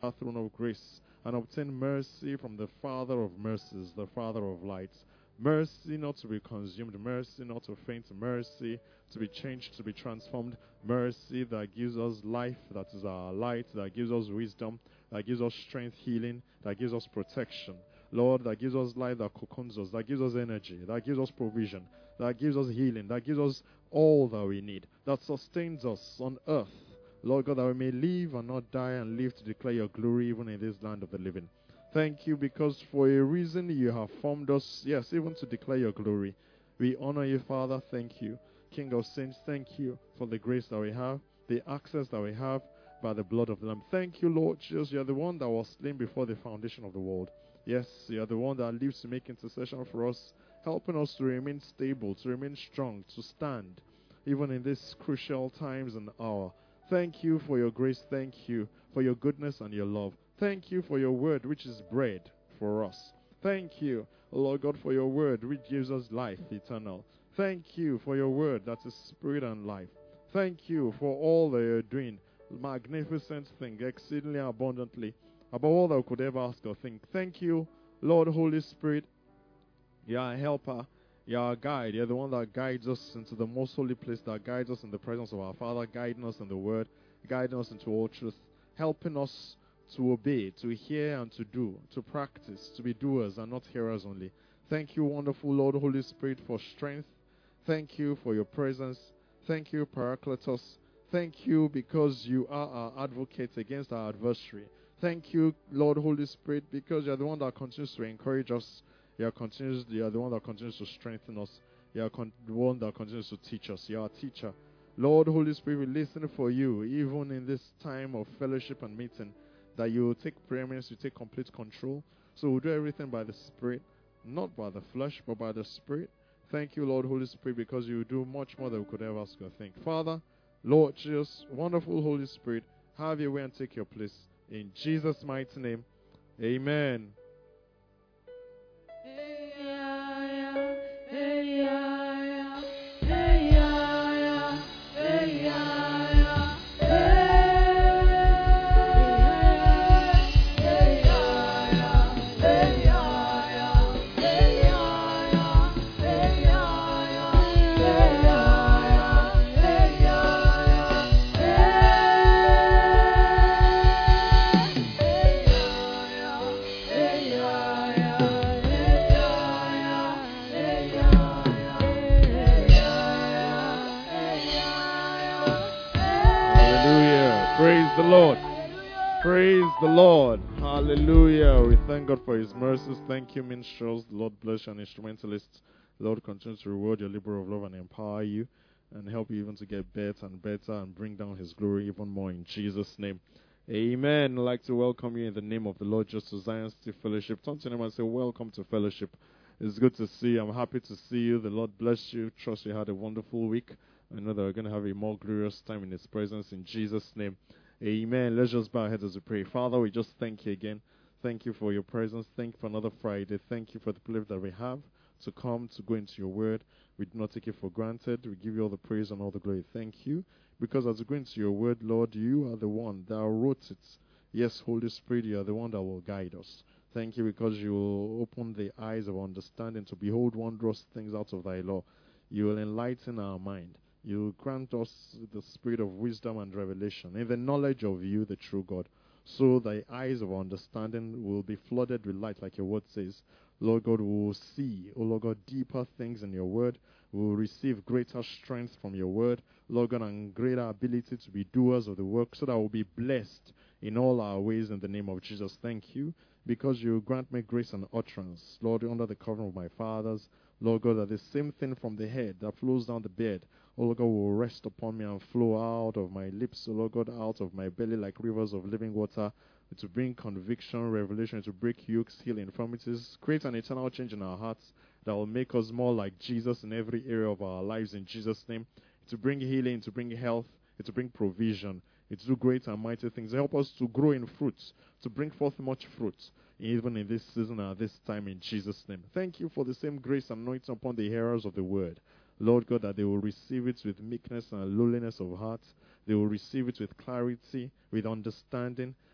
our throne of grace and obtain mercy from the Father of mercies, the Father of lights. Mercy not to be consumed, mercy not to faint, mercy to be changed, to be transformed, mercy that gives us life, that is our light, that gives us wisdom, that gives us strength, healing, that gives us protection. Lord, that gives us life, that cocoons us, that gives us energy, that gives us provision, that gives us healing, that gives us all that we need, that sustains us on earth. Lord God, that we may live and not die and live to declare your glory even in this land of the living. Thank you because for a reason you have formed us, yes, even to declare your glory. We honor you, Father. Thank you. King of saints, thank you for the grace that we have, the access that we have by the blood of the Lamb. Thank you, Lord Jesus. You are the one that was slain before the foundation of the world. Yes, you are the one that lives to make intercession for us, helping us to remain stable, to remain strong, to stand, even in these crucial times and hour. Thank you for your grace. Thank you for your goodness and your love. Thank you for your word, which is bread for us. Thank you, Lord God, for your word, which gives us life eternal. Thank you for your word that is spirit and life. Thank you for all that you're doing. Magnificent thing, exceedingly abundantly, above all that we could ever ask or think. Thank you, Lord Holy Spirit. You are a helper. You are a guide. You're the one that guides us into the most holy place, that guides us in the presence of our Father, guiding us in the word, guiding us into all truth, helping us to obey, to hear and to do, to practice, to be doers and not hearers only. Thank you, wonderful Lord Holy Spirit, for strength. Thank you for your presence. Thank you, Paracletos. Thank you because you are our advocate against our adversary. Thank you, Lord Holy Spirit, because you're the one that continues to encourage us. You are the one that continues to strengthen us. You are the one that continues to teach us. You are a teacher. Lord Holy Spirit, we listen for you, even in this time of fellowship and meeting, that you will take preeminence, you take complete control. So we'll do everything by the Spirit, not by the flesh, but by the Spirit. Thank you, Lord Holy Spirit, because you do much more than we could ever ask or think. Father, Lord Jesus, wonderful Holy Spirit, have your way and take your place. In Jesus' mighty name, amen. Praise the Lord. Praise the Lord. Hallelujah. We thank God for his mercies. Thank you, minstrels. The Lord bless you, and instrumentalists. The Lord continue to reward your labor of love and empower you and help you even to get better and better and bring down his glory even more in Jesus' name. Amen. I'd like to welcome you in the name of the Lord just to Zion City Fellowship. Turn to him and say, welcome to fellowship. It's good to see you. I'm happy to see you. The Lord bless you. Trust you had a wonderful week. I know that we're going to have a more glorious time in his presence in Jesus' name. Amen. Let's just bow our heads as we pray. Father, we just thank you again. Thank you for your presence. Thank you for another Friday. Thank you for the privilege that we have to come, to go into your word. We do not take it for granted. We give you all the praise and all the glory. Thank you. Because as we go into your word, Lord, you are the one that wrote it. Yes, Holy Spirit, you are the one that will guide us. Thank you because you will open the eyes of understanding to behold wondrous things out of thy law. You will enlighten our mind. You will grant us the spirit of wisdom and revelation in the knowledge of you, the true God, so the eyes of understanding will be flooded with light, like your word says. Lord God, we will see, oh Lord God, deeper things in your word. We will receive greater strength from your word, Lord God, and greater ability to be doers of the work, so that we'll be blessed in all our ways in the name of Jesus. Thank you, because you grant me grace and utterance, Lord, under the covering of my fathers. Lord God, that the same thing from the head that flows down the beard, oh Lord God, will rest upon me and flow out of my lips, oh Lord God, out of my belly like rivers of living water, to bring conviction, revelation, to break yokes, heal infirmities, create an eternal change in our hearts that will make us more like Jesus in every area of our lives in Jesus' name, to bring healing, to bring health, to bring provision, to do great and mighty things, help us to grow in fruits, to bring forth much fruit, even in this season and this time in Jesus' name. Thank you for the same grace and anointing upon the hearers of the word. Lord God, that they will receive it with meekness and lowliness of heart. They will receive it with clarity, with understanding.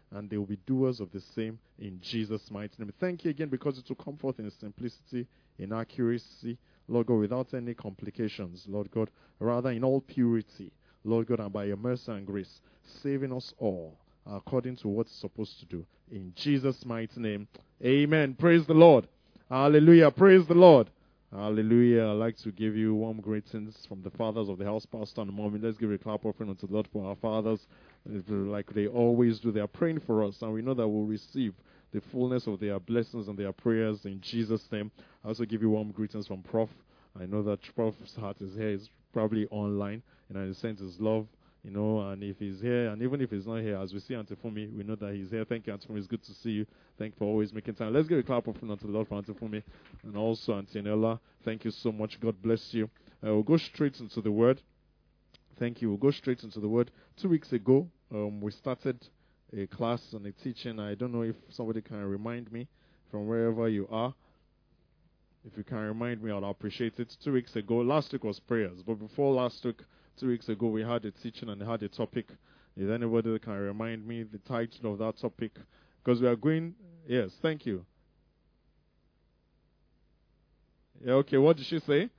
and they will be doers of the same in Jesus' mighty name. Thank you again because it will come forth in simplicity, in accuracy, Lord God, without any complications, Lord God, rather in all purity, Lord God, and by your mercy and grace, saving us all according to what it's supposed to do. In Jesus' mighty name, amen. Praise the Lord. Hallelujah. Praise the Lord. Hallelujah. I'd like to give you warm greetings from the fathers of the house, pastor and mommy. Let's give a clap offering unto the Lord for our fathers. Like they always do, they are praying for us, and we know that we'll receive the fullness of their blessings and their prayers in Jesus' name. I also give you warm greetings from Prof. I know that Prof's heart is here. He's probably online, and I send his love, and if he's here, and even if he's not here, as we see Auntie Fumi, we know that he's here. Thank you, Auntie Fumi. It's good to see you. Thank you for always making time. Let's give a clap offering unto the Lord for Auntie Fumi, and also Auntie Nella. Thank you so much. God bless you. We'll go straight into the Word. Thank you. We'll go straight into the Word. 2 weeks ago, we started a class and a teaching. I don't know if somebody can remind me from wherever you are. If you can remind me, I'd appreciate it. 2 weeks ago, last week was prayers, but before last week, 2 weeks ago, we had a teaching and had a topic. Is anybody that can remind me the title of that topic? Because we are going, yes, thank you. Yeah, okay, what did she say?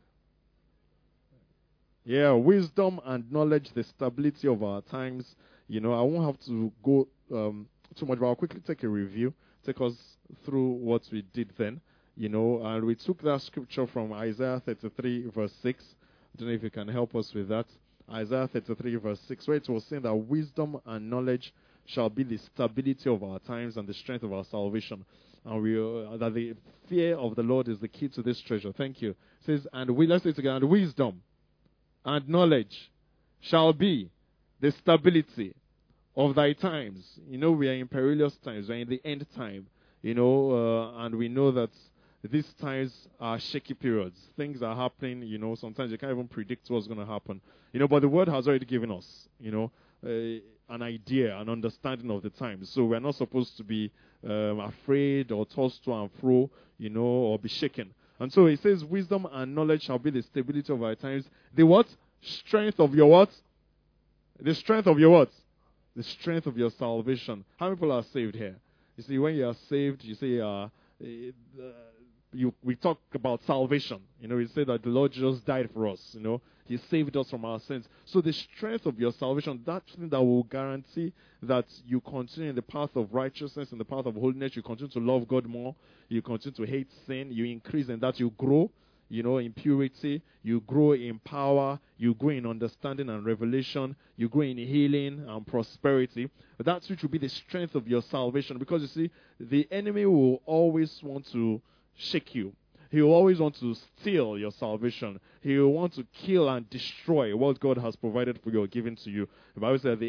Yeah, wisdom and knowledge, the stability of our times. I won't have to go too much, but I'll quickly take a review, take us through what we did then. And we took that scripture from Isaiah 33, verse 6. I don't know if you can help us with that. Isaiah 33, verse 6, where it was saying that wisdom and knowledge shall be the stability of our times and the strength of our salvation. And that the fear of the Lord is the key to this treasure. Thank you. It says, let's say it together, and wisdom and knowledge shall be the stability of thy times. We are in perilous times. We are in the end time. And we know that these times are shaky periods. Things are happening, sometimes you can't even predict what's going to happen. But the Word has already given us, an idea, an understanding of the times. So we're not supposed to be afraid or tossed to and fro, or be shaken. And so it says, wisdom and knowledge shall be the stability of our times. The what? Strength of your what? The strength of your what? The strength of your salvation. How many people are saved here? You see, when you are saved, you say, we talk about salvation. We say that the Lord just died for us. He saved us from our sins. So the strength of your salvation, that thing that will guarantee that you continue in the path of righteousness, in the path of holiness, you continue to love God more, you continue to hate sin, you increase in that, you grow, in purity, you grow in power, you grow in understanding and revelation, you grow in healing and prosperity. That's which will be the strength of your salvation. Because you see, the enemy will always want to shake you. He will always want to steal your salvation. He will want to kill and destroy what God has provided for you or given to you. The Bible says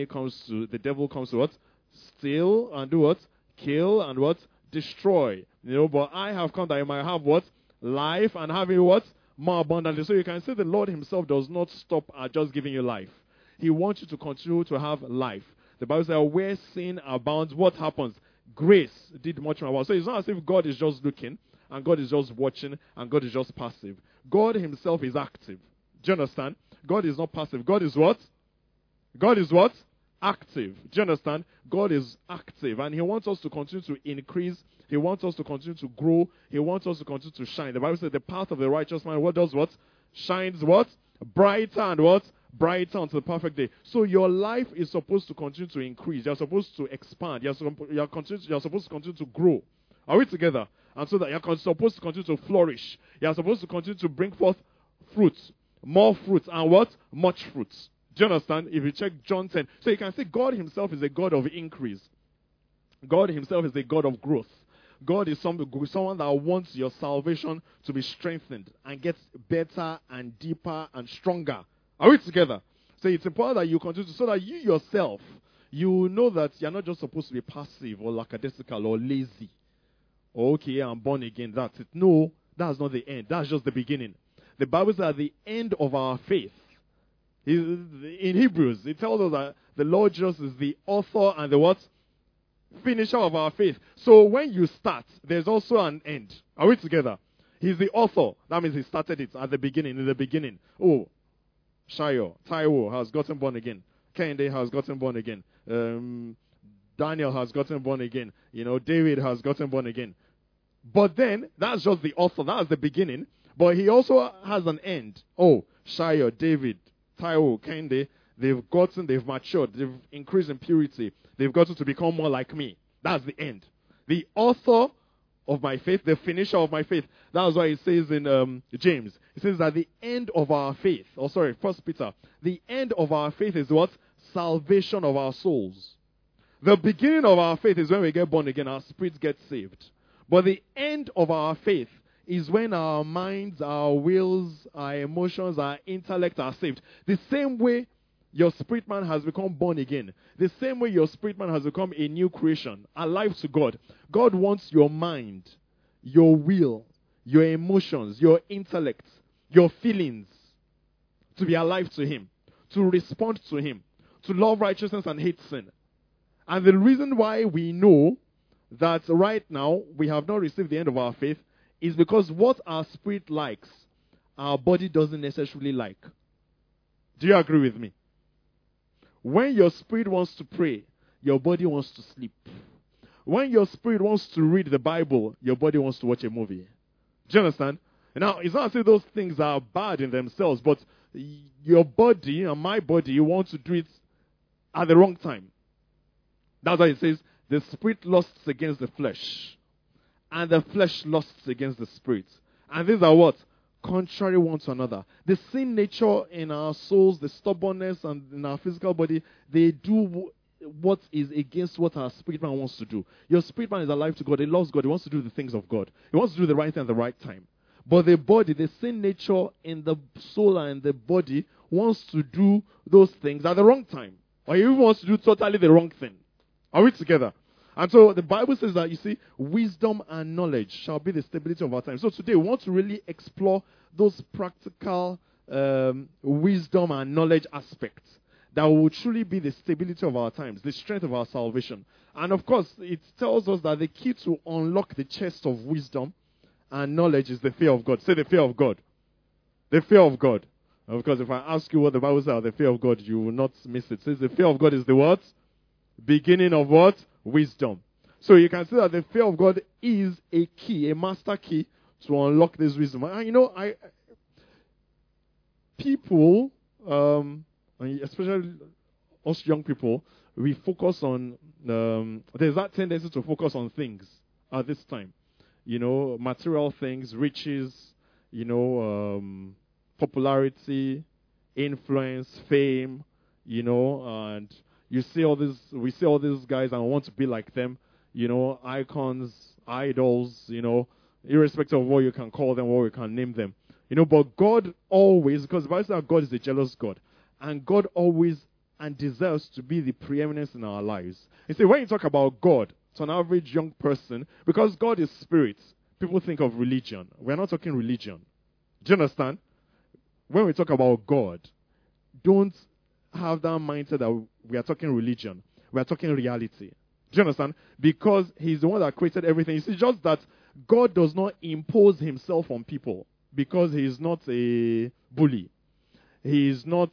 the devil comes to what? Steal and do what? Kill and what? Destroy. But I have come that you might have what? Life, and having what? More abundantly. So you can say the Lord himself does not stop at just giving you life. He wants you to continue to have life. The Bible says where sin abounds, what happens? Grace did much more. So it's not as if God is just looking and God is just watching and God is just passive. God himself is active. Do you understand? God is not passive. God is what? God is what? Active. Do you understand? God is active, and he wants us to continue to increase. He wants us to continue to grow. He wants us to continue to shine. The Bible says the path of the righteous man, what does what? Shines what? Brighter and what? Brighter unto the perfect day. So your life is supposed to continue to increase. You're supposed to expand. You're supposed to continue to grow. Are we together? And so that you're supposed to continue to flourish. You're supposed to continue to bring forth fruits. More fruits. And what? Much fruits. Do you understand? If you check John 10. So you can see God himself is a God of increase. God himself is a God of growth. God is someone that wants your salvation to be strengthened and get better and deeper and stronger. Are we together? So it's important that you continue so that you yourself, you know that you're not just supposed to be passive or lackadaisical or lazy. Okay, I'm born again, that's it. No, that's not the end. That's just the beginning. The Bible says at the end of our faith, in Hebrews, it tells us that the Lord Jesus is the author and the what? Finisher of our faith. So when you start, there's also an end. Are we together? He's the author. That means he started it at the beginning. In the beginning. Oh, Shayo, Taiwo has gotten born again. Kende has gotten born again. Daniel has gotten born again. David has gotten born again. But then, that's just the author. That's the beginning. But he also has an end. Oh, Shia, David, Taiwo, Kende, they've matured. They've increased in purity. They've gotten to become more like me. That's the end. The author of my faith, the finisher of my faith. That's why it says in James. It says that the end of our faith, 1 Peter, the end of our faith is what? Salvation of our souls. The beginning of our faith is when we get born again, our spirits get saved. But the end of our faith is when our minds, our wills, our emotions, our intellect are saved. The same way your spirit man has become born again. The same way your spirit man has become a new creation, alive to God. God wants your mind, your will, your emotions, your intellect, your feelings to be alive to Him, to respond to Him, to love righteousness and hate sin. And the reason why we know that right now we have not received the end of our faith is because what our spirit likes, our body doesn't necessarily like. Do you agree with me? When your spirit wants to pray, your body wants to sleep. When your spirit wants to read the Bible, your body wants to watch a movie. Do you understand? Now, it's not as if those things are bad in themselves, but your body and my body want to do it at the wrong time. That's why it says, the spirit lusts against the flesh, and the flesh lusts against the spirit. And these are what? Contrary one to another. The sin nature in our souls, the stubbornness and in our physical body, they do what is against what our spirit man wants to do. Your spirit man is alive to God. He loves God. He wants to do the things of God. He wants to do the right thing at the right time. But the body, the sin nature in the soul and the body wants to do those things at the wrong time. Or he even wants to do totally the wrong thing. Are we together? And so the Bible says that, you see, wisdom and knowledge shall be the stability of our time. So today we want to really explore those practical wisdom and knowledge aspects that will truly be the stability of our times, the strength of our salvation. And of course, it tells us that the key to unlock the chest of wisdom and knowledge is the fear of God. Say the fear of God. The fear of God. Of course, if I ask you what the Bible says about the fear of God, you will not miss it. It says the fear of God is the what? Beginning of what? Wisdom. So you can see that the fear of God is a key, a master key to unlock this wisdom. And people, especially us young people, we focus on, there's that tendency to focus on things at this time. Material things, riches, popularity, influence, fame, and we see all these guys and want to be like them, icons, idols, irrespective of what you can call them, what you can name them. But God always, because the Bible says that God is a jealous God, and God always and deserves to be the preeminence in our lives. You see, when you talk about God to an average young person, because God is spirit, people think of religion. We're not talking religion. Do you understand? When we talk about God, don't have that mindset that we are talking religion. We are talking reality. Do you understand? Because He's the one that created everything. It's just that God does not impose Himself on people because He is not a bully. He is not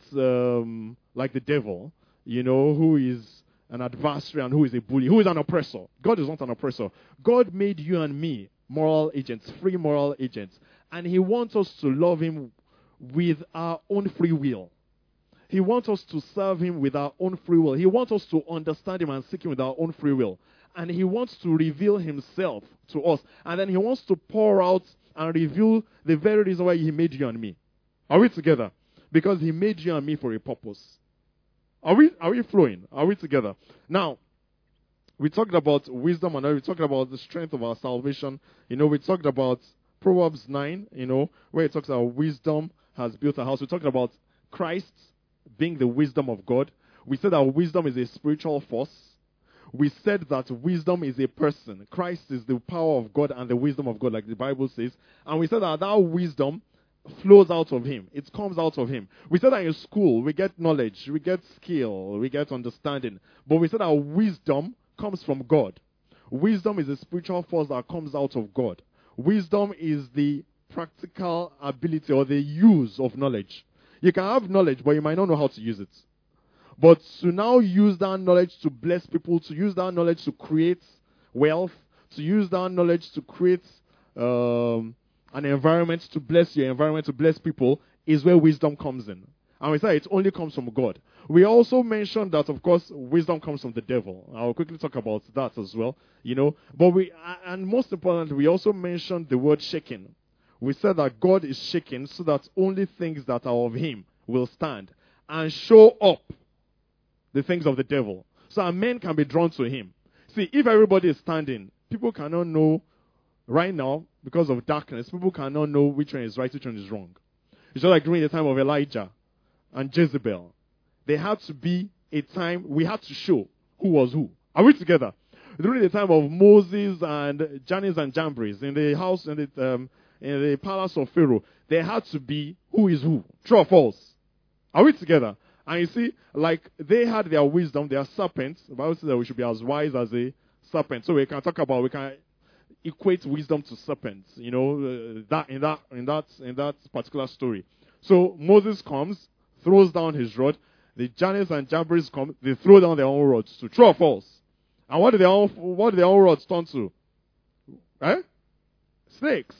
like the devil, who is an adversary and who is a bully, who is an oppressor. God is not an oppressor. God made you and me moral agents, free moral agents. And He wants us to love Him with our own free will. He wants us to serve Him with our own free will. He wants us to understand Him and seek Him with our own free will. And He wants to reveal Himself to us. And then He wants to pour out and reveal the very reason why He made you and me. Are we together? Because He made you and me for a purpose. Are we flowing? Are we together? Now, we talked about wisdom and we talked about the strength of our salvation. We talked about Proverbs 9, where it talks about wisdom has built a house. We talked about Christ being the wisdom of God. We said that wisdom is a spiritual force. We said that wisdom is a person. Christ is the power of God and the wisdom of God, like the Bible says. And we said that wisdom flows out of Him. It comes out of Him. We said that in school, we get knowledge, we get skill, we get understanding. But we said that wisdom comes from God. Wisdom is a spiritual force that comes out of God. Wisdom is the practical ability or the use of knowledge. You can have knowledge, but you might not know how to use it. But to now use that knowledge to bless people, to use that knowledge to create wealth, to use that knowledge to create an environment, to bless your environment, to bless people, is where wisdom comes in. And we say it only comes from God. We also mentioned that, of course, wisdom comes from the devil. I'll quickly talk about that as well, But and most importantly, we also mentioned the word shaking. We said that God is shaking so that only things that are of him will stand and show up the things of the devil. So our men can be drawn to him. See, if everybody is standing, people cannot know right now, because of darkness, people cannot know which one is right, which one is wrong. It's just like during the time of Elijah and Jezebel. There had to be a time we had to show who was who. Are we together? During the time of Moses and Jannes and Jambres in the house, in the palace of Pharaoh, there had to be who is who. True or false? Are we together? And you see, like they had their wisdom, their serpents. The Bible says that we should be as wise as a serpent. So we can equate wisdom to serpents. That in that particular story. So Moses comes, throws down his rod. The Jannes and Jambres come, they throw down their own rods to. True or false? And what do their own rods turn to? Snakes.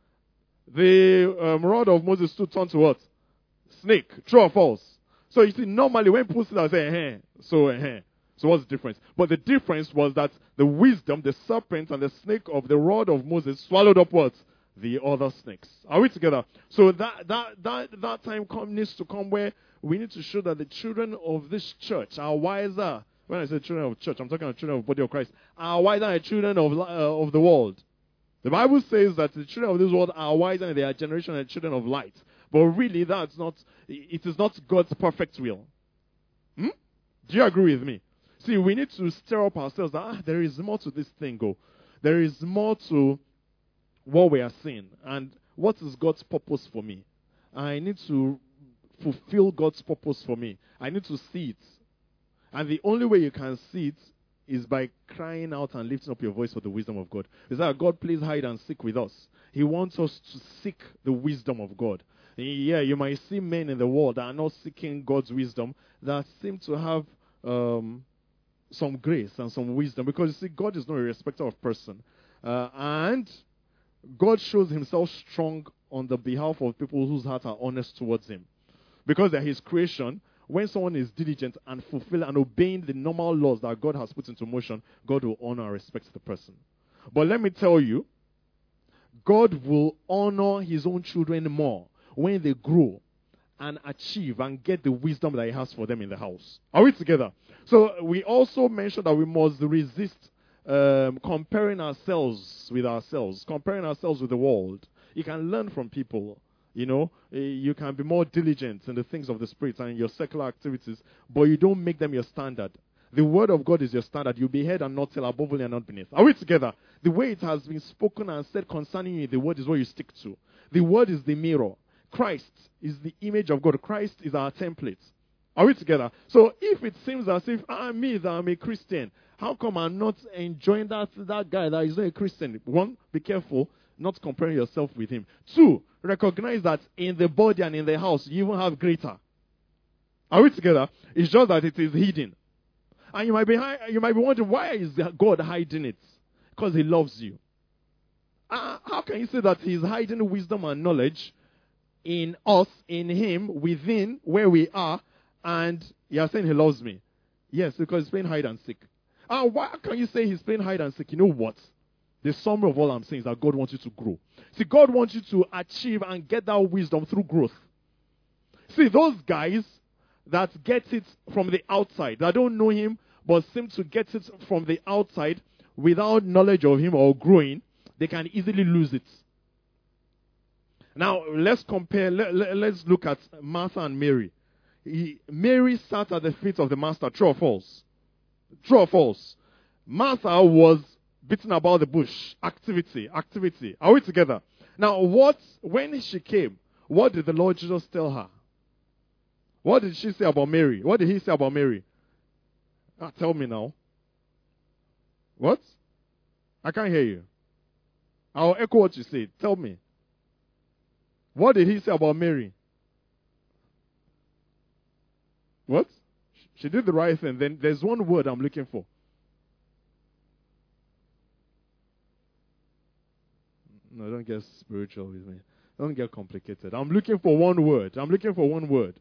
The rod of Moses stood turned to what? Snake. True or false? So you see, normally when people say that, so what's the difference? But the difference was that the wisdom, the serpent and the snake of the rod of Moses swallowed up what? The other snakes. Are we together? So that time needs to come where we need to show that the children of this church are wiser. When I say children of church, I'm talking about children of the body of Christ. Are wiser than the children of the world. The Bible says that the children of this world are wiser in their generation than the children of light. But really, it is not God's perfect will. Do you agree with me? See, we need to stir up ourselves that there is more to this thing. There is more to what we are seeing. And what is God's purpose for me? I need to fulfill God's purpose for me. I need to see it. And the only way you can see it is by crying out and lifting up your voice for the wisdom of God. It's like God plays hide and seek with us. He wants us to seek the wisdom of God. Yeah, you might see men in the world that are not seeking God's wisdom, that seem to have some grace and some wisdom. Because you see, God is not a respecter of person. And God shows himself strong on the behalf of people whose hearts are honest towards him. Because they're his creation, when someone is diligent and fulfill and obeying the normal laws that God has put into motion, God will honor and respect the person. But let me tell you, God will honor his own children more when they grow and achieve and get the wisdom that he has for them in the house. Are we together? So we also mentioned that we must resist comparing ourselves with the world. You can learn from people. You can be more diligent in the things of the Spirit and in your secular activities, but you don't make them your standard. The word of God is your standard. You'll be head and not tail, above only and not beneath. Are we together? The way it has been spoken and said concerning you, the word is what you stick to. The word is the mirror. Christ is the image of God. Christ is our template. Are we together? So if it seems as if I'm a Christian, how come I'm not enjoying that guy that is not a Christian? One, be careful not comparing yourself with him. Two, recognize that in the body and in the house, you even have greater. Are we together? It's just that it is hidden. And you might be wondering, why is God hiding it? Because he loves you. How can you say that he's hiding wisdom and knowledge in us, in him, within where we are, and you're saying he loves me? Yes, because he's playing hide and seek. Why can you say he's playing hide and seek? You know what? The summary of all I'm saying is that God wants you to grow. See, God wants you to achieve and get that wisdom through growth. See, those guys that get it from the outside, that don't know him, but seem to get it from the outside without knowledge of him or growing, they can easily lose it. Now, let's compare, let's look at Martha and Mary. Mary sat at the feet of the master. True or false? True or false? Martha was beating about the bush. Activity. Are we together? Now, when she came, what did the Lord Jesus tell her? What did she say about Mary? What did he say about Mary? Tell me now. What? I can't hear you. I'll echo what you said. Tell me. What did he say about Mary? What? She did the right thing. Then there's one word I'm looking for. No, don't get spiritual with me. Don't get complicated. I'm looking for one word. I'm looking for one word.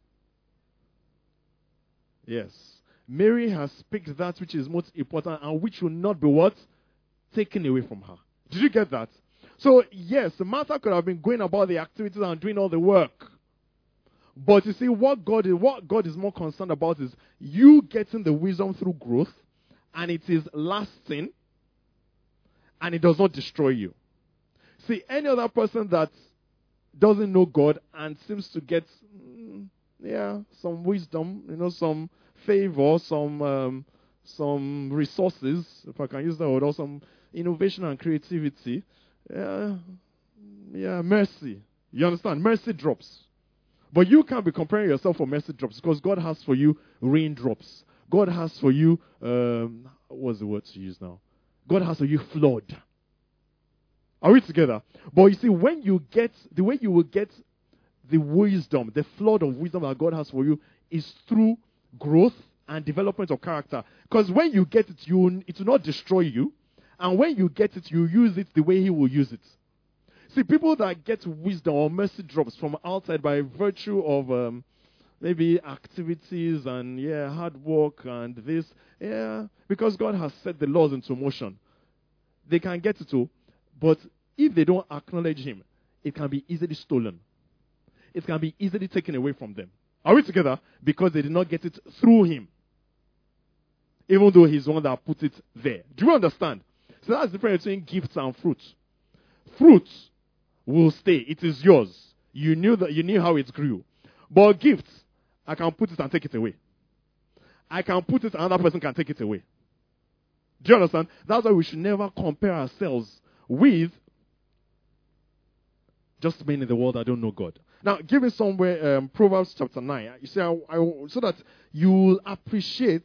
Yes. Mary has picked that which is most important and which will not be what? Taken away from her. Did you get that? So, yes, Martha could have been going about the activities and doing all the work. But you see, what God is more concerned about is you getting the wisdom through growth, and it is lasting, and it does not destroy you. See, any other person that doesn't know God and seems to get, some wisdom, some favor, some resources, if I can use that word, or some innovation and creativity, mercy. You understand? Mercy drops. But you can't be comparing yourself for mercy drops because God has for you raindrops. God has for you, what's the word to use now? God has for you flood. Are we together? But you see, when you get, the way you will get the wisdom, the flood of wisdom that God has for you is through growth and development of character. Because when you get it, it will not destroy you. And when you get it, you use it the way He will use it. See, people that get wisdom or mercy drops from outside by virtue of maybe activities and hard work and this, because God has set the laws into motion, they can get it too. But if they don't acknowledge Him, it can be easily stolen. It can be easily taken away from them. Are we together? Because they did not get it through Him. Even though He's the one that put it there. Do you understand? So that's the difference between gifts and fruit. Fruit will stay. It is yours. You knew how it grew. But gifts, I can put it and take it away. I can put it, another person can take it away. Do you understand? That's why we should never compare ourselves with just men in the world that don't know God. Now, give me somewhere, Proverbs chapter 9. You see, so that you will appreciate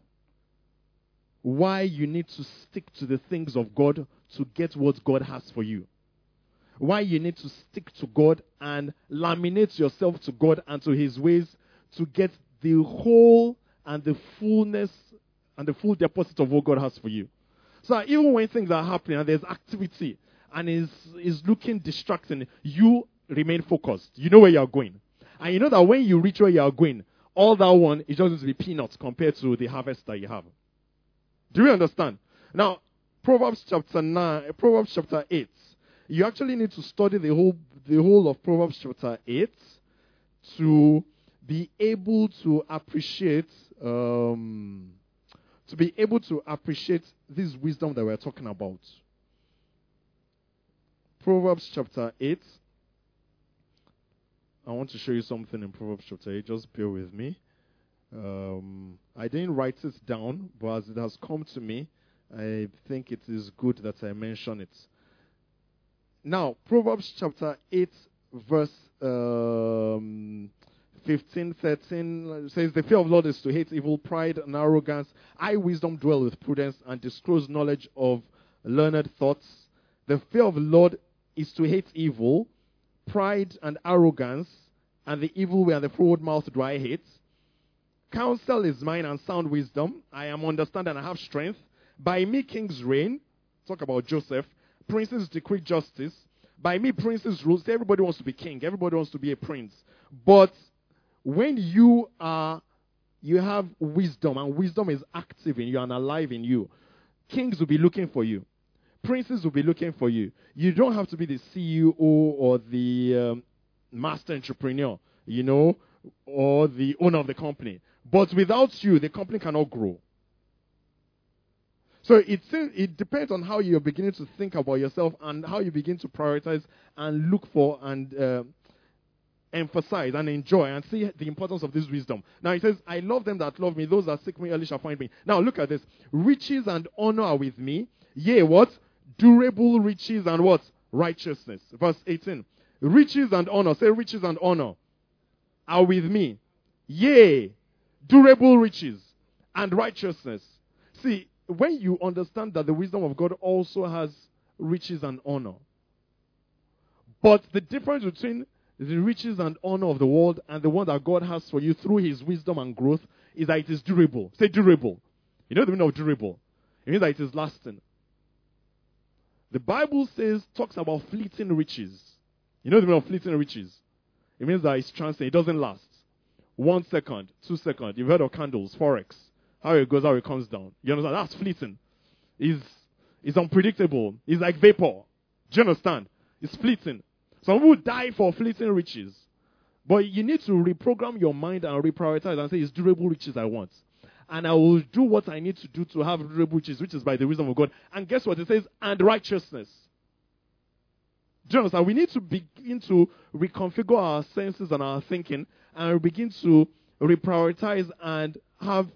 why you need to stick to the things of God to get what God has for you. Why you need to stick to God and laminate yourself to God and to His ways to get the whole and the fullness and the full deposit of what God has for you. So even when things are happening and there's activity and is looking distracting, you remain focused. You know where you are going. And you know that when you reach where you are going, all that one is just going to be peanuts compared to the harvest that you have. Do you understand? Now, Proverbs chapter 8. You actually need to study the whole of Proverbs chapter 8 to be able to appreciate this wisdom that we're talking about. Proverbs chapter 8. I want to show you something in Proverbs chapter 8. Just bear with me. I didn't write it down, but as it has come to me, I think it is good that I mention it. Now, Proverbs chapter 8, verse 15, 13 says, "The fear of the Lord is to hate evil, pride and arrogance. I, wisdom, dwell with prudence and disclose knowledge of learned thoughts. The fear of the Lord is to hate evil, pride and arrogance, and the evil way and the forward mouth do I hate. Counsel is mine and sound wisdom. I am understanding and I have strength. By me kings reign." Talk about Joseph. "Princes decree justice. By me princes rule." See, everybody wants to be king. Everybody wants to be a prince. But when you have wisdom, and wisdom is active in you and alive in you, kings will be looking for you. Princes will be looking for you. You don't have to be the CEO or the master entrepreneur, or the owner of the company. But without you, the company cannot grow. So it depends on how you're beginning to think about yourself and how you begin to prioritize and look for and emphasize and enjoy and see the importance of this wisdom. Now it says, "I love them that love me. Those that seek me early shall find me." Now look at this. "Riches and honor are with me. Yea, what? Durable riches and what? Righteousness." Verse 18. "Riches and honor." Say, riches and honor are with me. Yea, durable riches and righteousness. See, when you understand that the wisdom of God also has riches and honor. But the difference between the riches and honor of the world and the one that God has for you through His wisdom and growth is that it is durable. Say durable. You know the meaning of durable? It means that it is lasting. The Bible talks about fleeting riches. You know the meaning of fleeting riches? It means that it's transient. It doesn't last. 1 second, 2 seconds. You've heard of candles, forex. How it goes, how it comes down. You understand? That's fleeting. It's unpredictable. It's like vapor. Do you understand? It's fleeting. Some people die for fleeting riches. But you need to reprogram your mind and reprioritize and say, it's durable riches I want. And I will do what I need to do to have durable riches, which is by the wisdom of God. And guess what? It says, and righteousness. Do you understand? We need to begin to reconfigure our senses and our thinking and begin to reprioritize and have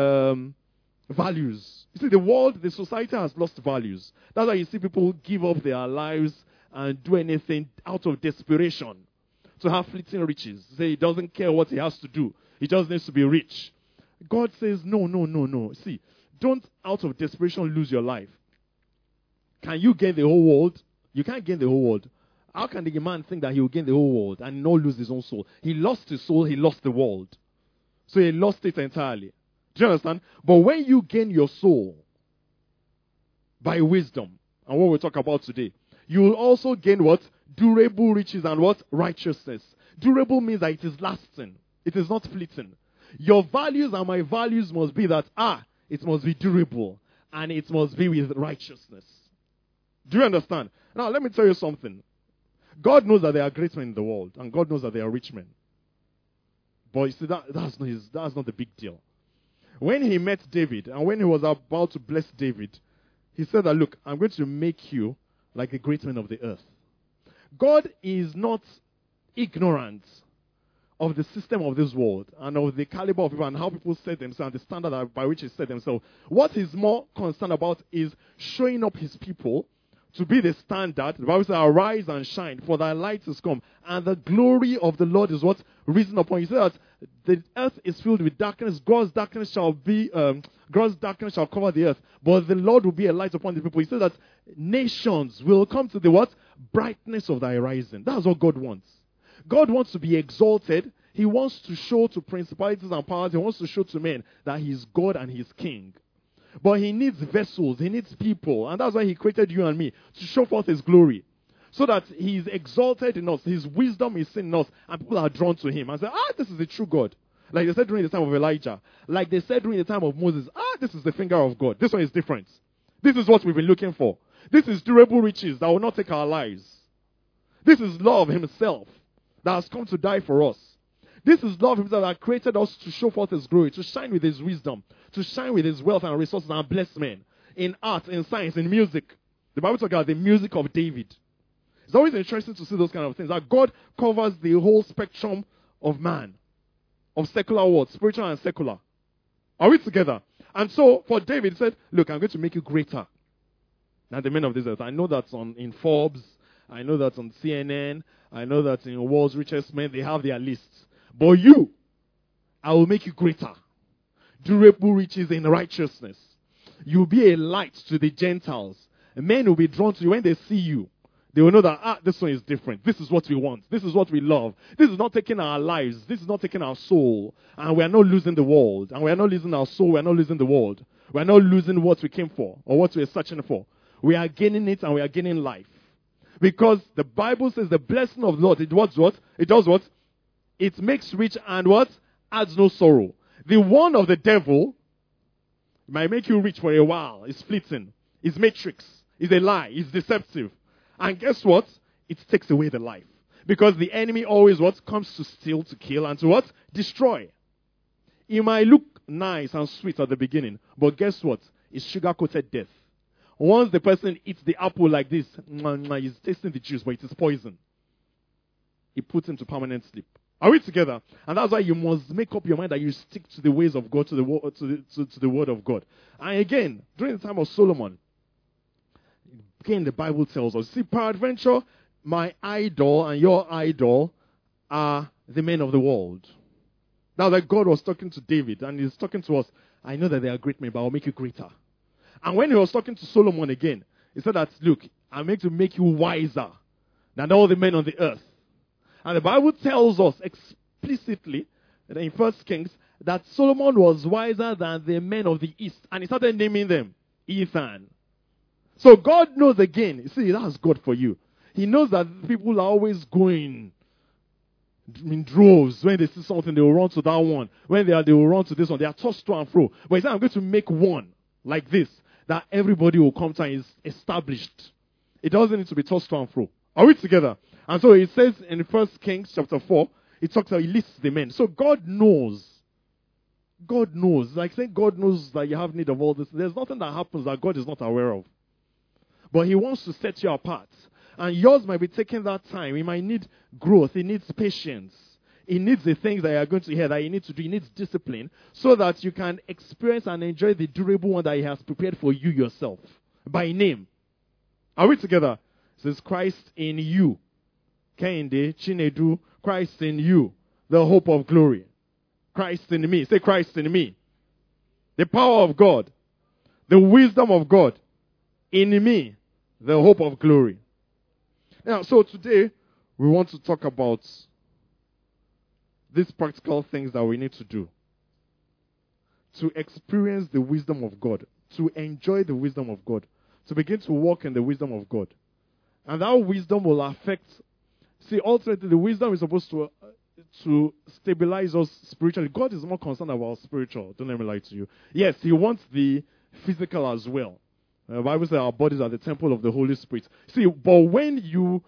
values. You see, the society has lost values. That's why you see people give up their lives and do anything out of desperation to have fleeting riches. Say he doesn't care what he has to do. He just needs to be rich. God says, no. See, don't out of desperation lose your life. Can you gain the whole world? You can't gain the whole world. How can the man think that he will gain the whole world and not lose his own soul? He lost his soul, he lost the world. So he lost it entirely. Do you understand? But when you gain your soul by wisdom, and what we'll talk about today, you will also gain what? Durable riches and what? Righteousness. Durable means that it is lasting. It is not fleeting. Your values and my values must be that, it must be durable. And it must be with righteousness. Do you understand? Now, let me tell you something. God knows that there are great men in the world. And God knows that there are rich men. But you see, that's not the big deal. When he met David, and when he was about to bless David, he said that, look, I'm going to make you like the great men of the earth. God is not ignorant of the system of this world and of the caliber of people and how people set themselves and the standard by which they set themselves. What he's more concerned about is showing up his people to be the standard. The Bible says, arise and shine, for thy light is come, and the glory of the Lord is what? Risen upon you. He said that the earth is filled with darkness. God's darkness shall cover the earth, but the Lord will be a light upon the people. He said that nations will come to the what? Brightness of thy rising. That's what God wants. God wants to be exalted. He wants to show to principalities and powers. He wants to show to men that he's God and he's king. But he needs vessels. He needs people. And that's why he created you and me, to show forth his glory. So that he's exalted in us. His wisdom is seen in us. And people are drawn to him. And say, this is the true God. Like they said during the time of Elijah. Like they said during the time of Moses. This is the finger of God. This one is different. This is what we've been looking for. This is durable riches that will not take our lives. This is love himself that has come to die for us. This is love himself that created us to show forth his glory, to shine with his wisdom, to shine with his wealth and resources and bless men. In art, in science, in music. The Bible talks about the music of David. It's always interesting to see those kind of things. That God covers the whole spectrum of man. Of secular words, spiritual and secular. Are we together? And so, for David, he said, look, I'm going to make you greater than the men of this earth. I know that's in Forbes. I know that's on CNN. I know that in World's Richest Men, they have their lists. But you, I will make you greater. Durable riches in righteousness. You'll be a light to the Gentiles. Men will be drawn to you. When they see you, they will know that, this one is different. This is what we want. This is what we love. This is not taking our lives. This is not taking our soul. And we are not losing the world. And we are not losing our soul. We are not losing the world. We are not losing what we came for or what we are searching for. We are gaining it and we are gaining life. Because the Bible says the blessing of the Lord, it does what? It makes rich and what? Adds no sorrow. The one of the devil might make you rich for a while. It's fleeting. It's matrix. It's a lie. It's deceptive. And guess what? It takes away the life. Because the enemy always what? Comes to steal, to kill, and to what? Destroy. It might look nice and sweet at the beginning. But guess what? It's sugar-coated death. Once the person eats the apple like this, he's tasting the juice, but it is poison. It puts him to permanent sleep. Are we together? And that's why you must make up your mind that you stick to the ways of God, to the word of God. And again, during the time of Solomon, again the Bible tells us, see, peradventure, my idol and your idol are the men of the world. Now that God was talking to David, and he's talking to us, I know that they are great men, but I'll make you greater. And when he was talking to Solomon again, he said that, look, I'm going to make you wiser than all the men on the earth. And the Bible tells us explicitly that in 1 Kings that Solomon was wiser than the men of the East. And he started naming them. Ethan. So God knows again. You see, that's God for you. He knows that people are always going in droves. When they see something, they will run to that one. When they will run to this one. They are tossed to and fro. But he said, I'm going to make one like this, that everybody will come to and is established. It doesn't need to be tossed to and fro. Are we together? And so it says in 1 Kings chapter 4, it talks about, he lists the men. So God knows. God knows. Like saying God knows that you have need of all this. There's nothing that happens that God is not aware of. But he wants to set you apart. And yours might be taking that time. He might need growth. He needs patience. He needs the things that you are going to hear that you need to do. He needs discipline so that you can experience and enjoy the durable one that he has prepared for you yourself. By name. Are we together? It says Christ in you. Kehinde, Chinedu, Christ in you. The hope of glory. Christ in me. Say Christ in me. The power of God. The wisdom of God. In me. The hope of glory. Now, so today, we want to talk about these practical things that we need to do to experience the wisdom of God, to enjoy the wisdom of God, to begin to walk in the wisdom of God. And that wisdom will affect, ultimately the wisdom is supposed to stabilize us spiritually. God is more concerned about spiritual, don't let me lie to you. Yes, he wants the physical as well. The Bible says our bodies are the temple of the Holy Spirit. But when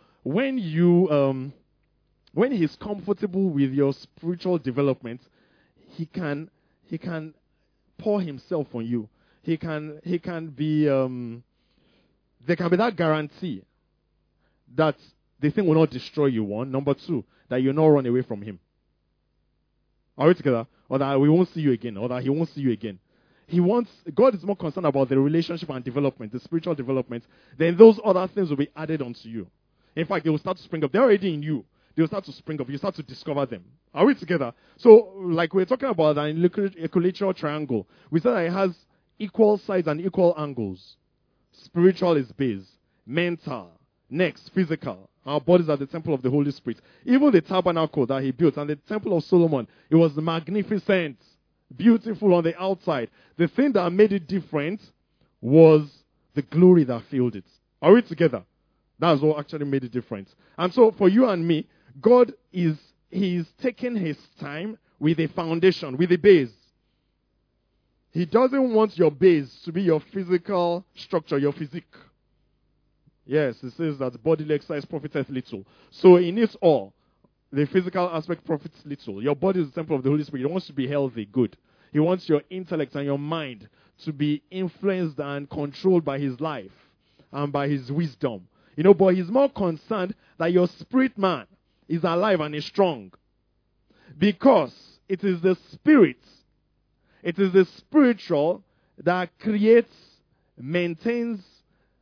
he's comfortable with your spiritual development, he can pour himself on you. He can be there can be that guarantee that the thing will not destroy you. One, number two, that you'll not run away from him. Are we together? Or that we won't see you again, or that he won't see you again. God is more concerned about the relationship and development, the spiritual development, then those other things will be added onto you. In fact, they will start to spring up. They're already in you. They will start to spring up. You start to discover them. Are we together? So, like we're talking about an equilateral triangle, we said that it has equal sides and equal angles. Spiritual is base. Mental. Next, physical. Our bodies are the temple of the Holy Spirit. Even the tabernacle that he built and the temple of Solomon, it was magnificent. Beautiful on the outside. The thing that made it different was the glory that filled it. Are we together? That's what actually made it different. And so for you and me, God is taking his time with a foundation, with a base. He doesn't want your base to be your physical structure, your physique. Yes, it says that bodily exercise profiteth little. So in it all, the physical aspect profits little. Your body is the temple of the Holy Spirit. He wants to be healthy, good. He wants your intellect and your mind to be influenced and controlled by his life and by his wisdom. But he's more concerned that your spirit man is alive and is strong. Because it is the spirit, it is the spiritual that maintains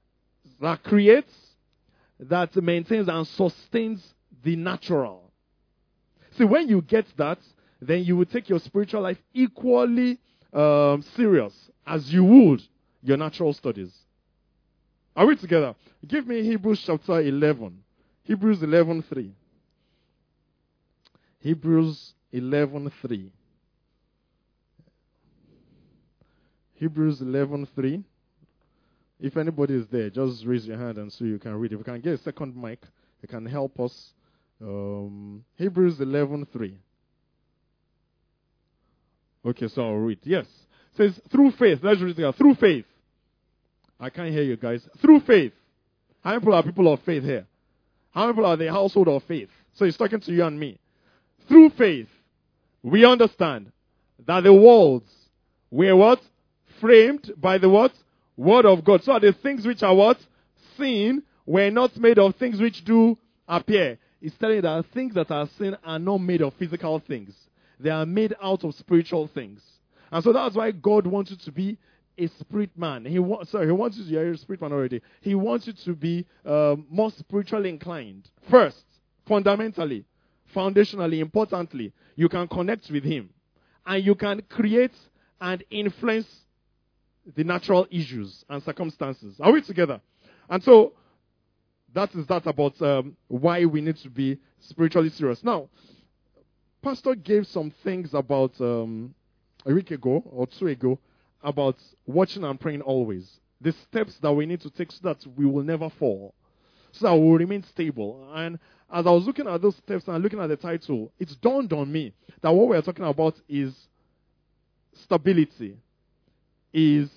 and sustains the natural. See, when you get that, then you will take your spiritual life equally serious as you would your natural studies. Are we together? Give me Hebrews chapter 11. Hebrews 11:3. Hebrews 11:3. Hebrews 11:3. If anybody is there, just raise your hand and so you can read. If we can get a second mic, it can help us. Hebrews 11:3. Okay, so I'll read. Yes. It says, through faith. Let's read it together. Through faith. I can't hear you guys. Through faith. How many people are people of faith here? How many people are the household of faith? So he's talking to you and me. Through faith, we understand that the worlds were what? Framed by the what? Word of God. So the things which are what? Seen were not made of things which do appear. It's telling you that things that are seen are not made of physical things. They are made out of spiritual things. And so that's why God wants you to be a spirit man. He wants you to be a spirit man already. He wants you to be more spiritually inclined. First, fundamentally, foundationally, importantly, you can connect with him. And you can create and influence the natural issues and circumstances. Are we together? And so, that about why we need to be spiritually serious. Now, Pastor gave some things about a week ago or 2 ago about watching and praying always. The steps that we need to take so that we will never fall, so that we will remain stable. And as I was looking at those steps and looking at the title, it dawned on me that what we are talking about is stability, is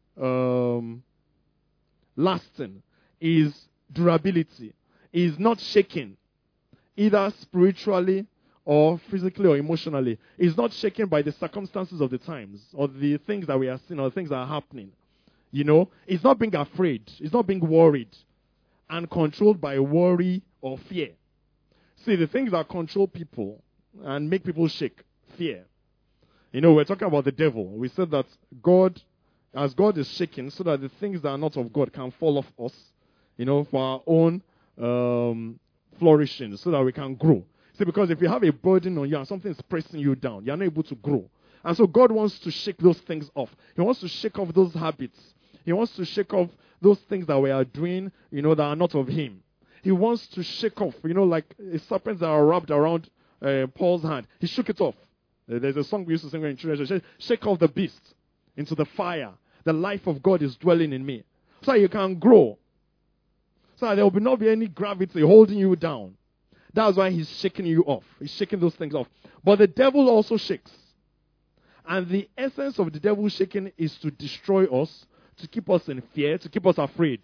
lasting, is durability, is not shaking, either spiritually or physically or emotionally. Is not shaken by the circumstances of the times or the things that we are seeing or the things that are happening. You know, it's not being afraid, it's not being worried and controlled by worry or fear. See, the things that control people and make people shake, fear. You know, we're talking about the devil. We said that God is shaken so that the things that are not of God can fall off us, you know, for our own flourishing, so that we can grow. See, because if you have a burden on you and something is pressing you down, you're not able to grow. And so God wants to shake those things off. He wants to shake off those habits. He wants to shake off those things that we are doing, you know, that are not of Him. He wants to shake off, you know, like serpents that are wrapped around Paul's hand. He shook it off. There's a song we used to sing in church. Shake off the beast into the fire. The life of God is dwelling in me. So you can grow. So there will not be any gravity holding you down. That's why He's shaking you off. He's shaking those things off. But the devil also shakes. And the essence of the devil shaking is to destroy us, to keep us in fear, to keep us afraid.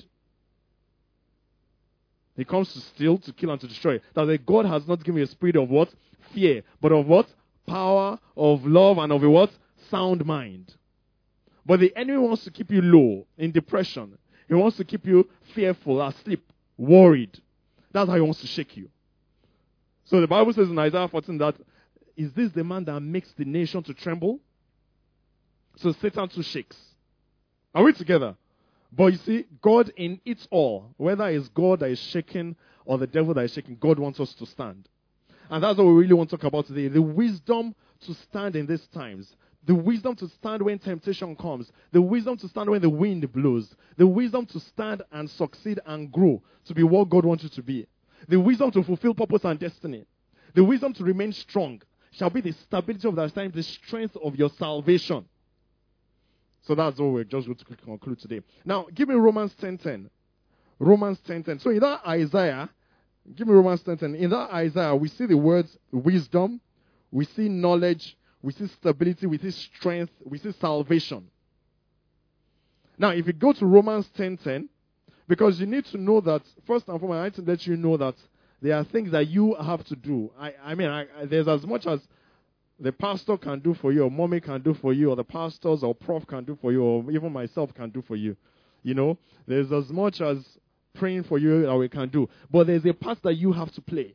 He comes to steal, to kill, and to destroy. That God has not given you a spirit of what? Fear. But of what? Power, of love, and of a what? Sound mind. But the enemy wants to keep you low, in depression. He wants to keep you fearful, asleep, worried. That's how he wants to shake you. So the Bible says in Isaiah 14 that, is this the man that makes the nation to tremble? So Satan too shakes. Are we together? But you see, God in it all, whether it's God that is shaking or the devil that is shaking, God wants us to stand. And that's what we really want to talk about today. The wisdom to stand in these times. The wisdom to stand when temptation comes. The wisdom to stand when the wind blows. The wisdom to stand and succeed and grow to be what God wants you to be. The wisdom to fulfill purpose and destiny. The wisdom to remain strong shall be the stability of that time, the strength of your salvation. So that's what we're just going to conclude today. Now, give me Romans 10:10. Romans 10:10. So in that Isaiah, give me Romans 10:10. In that Isaiah, we see the words wisdom, we see knowledge, we see stability, we see strength, we see salvation. Now, if you go to Romans 10:10, because you need to know that, first and foremost, I need to let you know that there are things that you have to do. There's as much as the pastor can do for you, or mommy can do for you, or the pastors or prof can do for you, or even myself can do for you. You know, there's as much as praying for you that we can do. But there's a part that you have to play.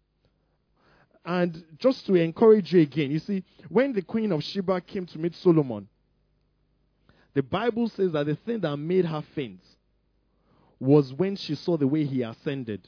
And just to encourage you again, you see, when the Queen of Sheba came to meet Solomon, the Bible says that the thing that made her faint was when she saw the way he ascended.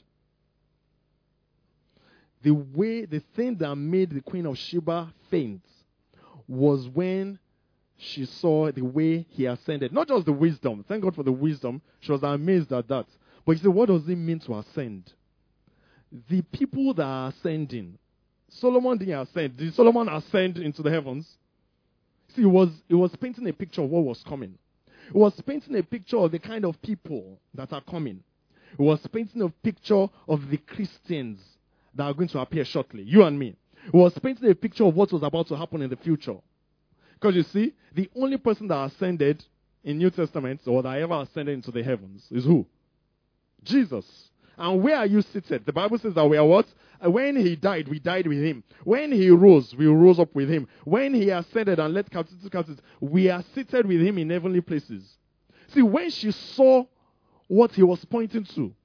The thing that made the Queen of Sheba faint was when she saw the way he ascended. Not just the wisdom. Thank God for the wisdom. She was amazed at that. But you see, what does it mean to ascend? The people that are ascending, Solomon didn't ascend. Did Solomon ascend into the heavens? See, it was painting a picture of what was coming. It was painting a picture of the kind of people that are coming. It was painting a picture of the Christians that are going to appear shortly, you and me. It was painting a picture of what was about to happen in the future. Because you see, the only person that ascended in New Testament, or that ever ascended into the heavens, is who? Jesus. And where are you seated? The Bible says that we are what? When he died, we died with him. When he rose, we rose up with him. When he ascended and led captives, we are seated with him in heavenly places. See, when she saw what he was pointing to,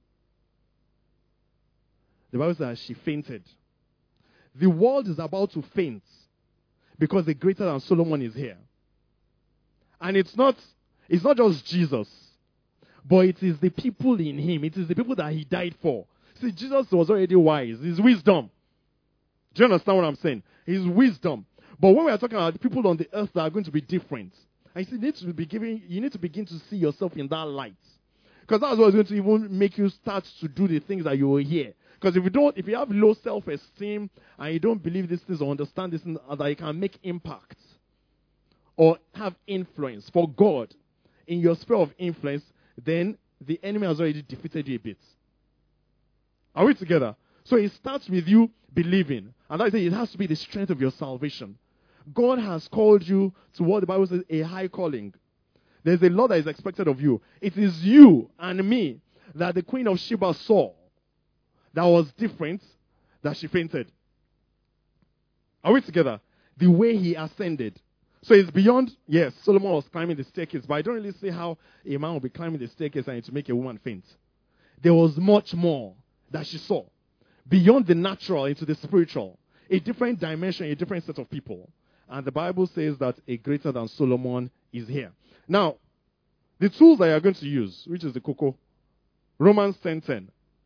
the Bible says she fainted. The world is about to faint because the greater than Solomon is here. And it's not just Jesus, but it is the people in him. It is the people that he died for. See, Jesus was already wise. His wisdom. Do you understand what I'm saying? His wisdom. But when we are talking about the people on the earth that are going to be different, I see you need to begin to see yourself in that light. Because that's what's going to even make you start to do the things that you will hear. Because if you have low self-esteem and you don't believe these things or understand this, that you can make impact or have influence for God in your sphere of influence, then the enemy has already defeated you a bit. Are we together? So it starts with you believing. And I say it has to be the strength of your salvation. God has called you to what the Bible says, a high calling. There's a lot that is expected of you. It is you and me that the Queen of Sheba saw that was different, that she fainted. Are we together? The way he ascended. So it's beyond, yes, Solomon was climbing the staircase, but I don't really see how a man will be climbing the staircase and to make a woman faint. There was much more that she saw. Beyond the natural into the spiritual. A different dimension, a different set of people. And the Bible says that a greater than Solomon is here. Now, the tools that you are going to use, which is the cocoa, Romans 10:10.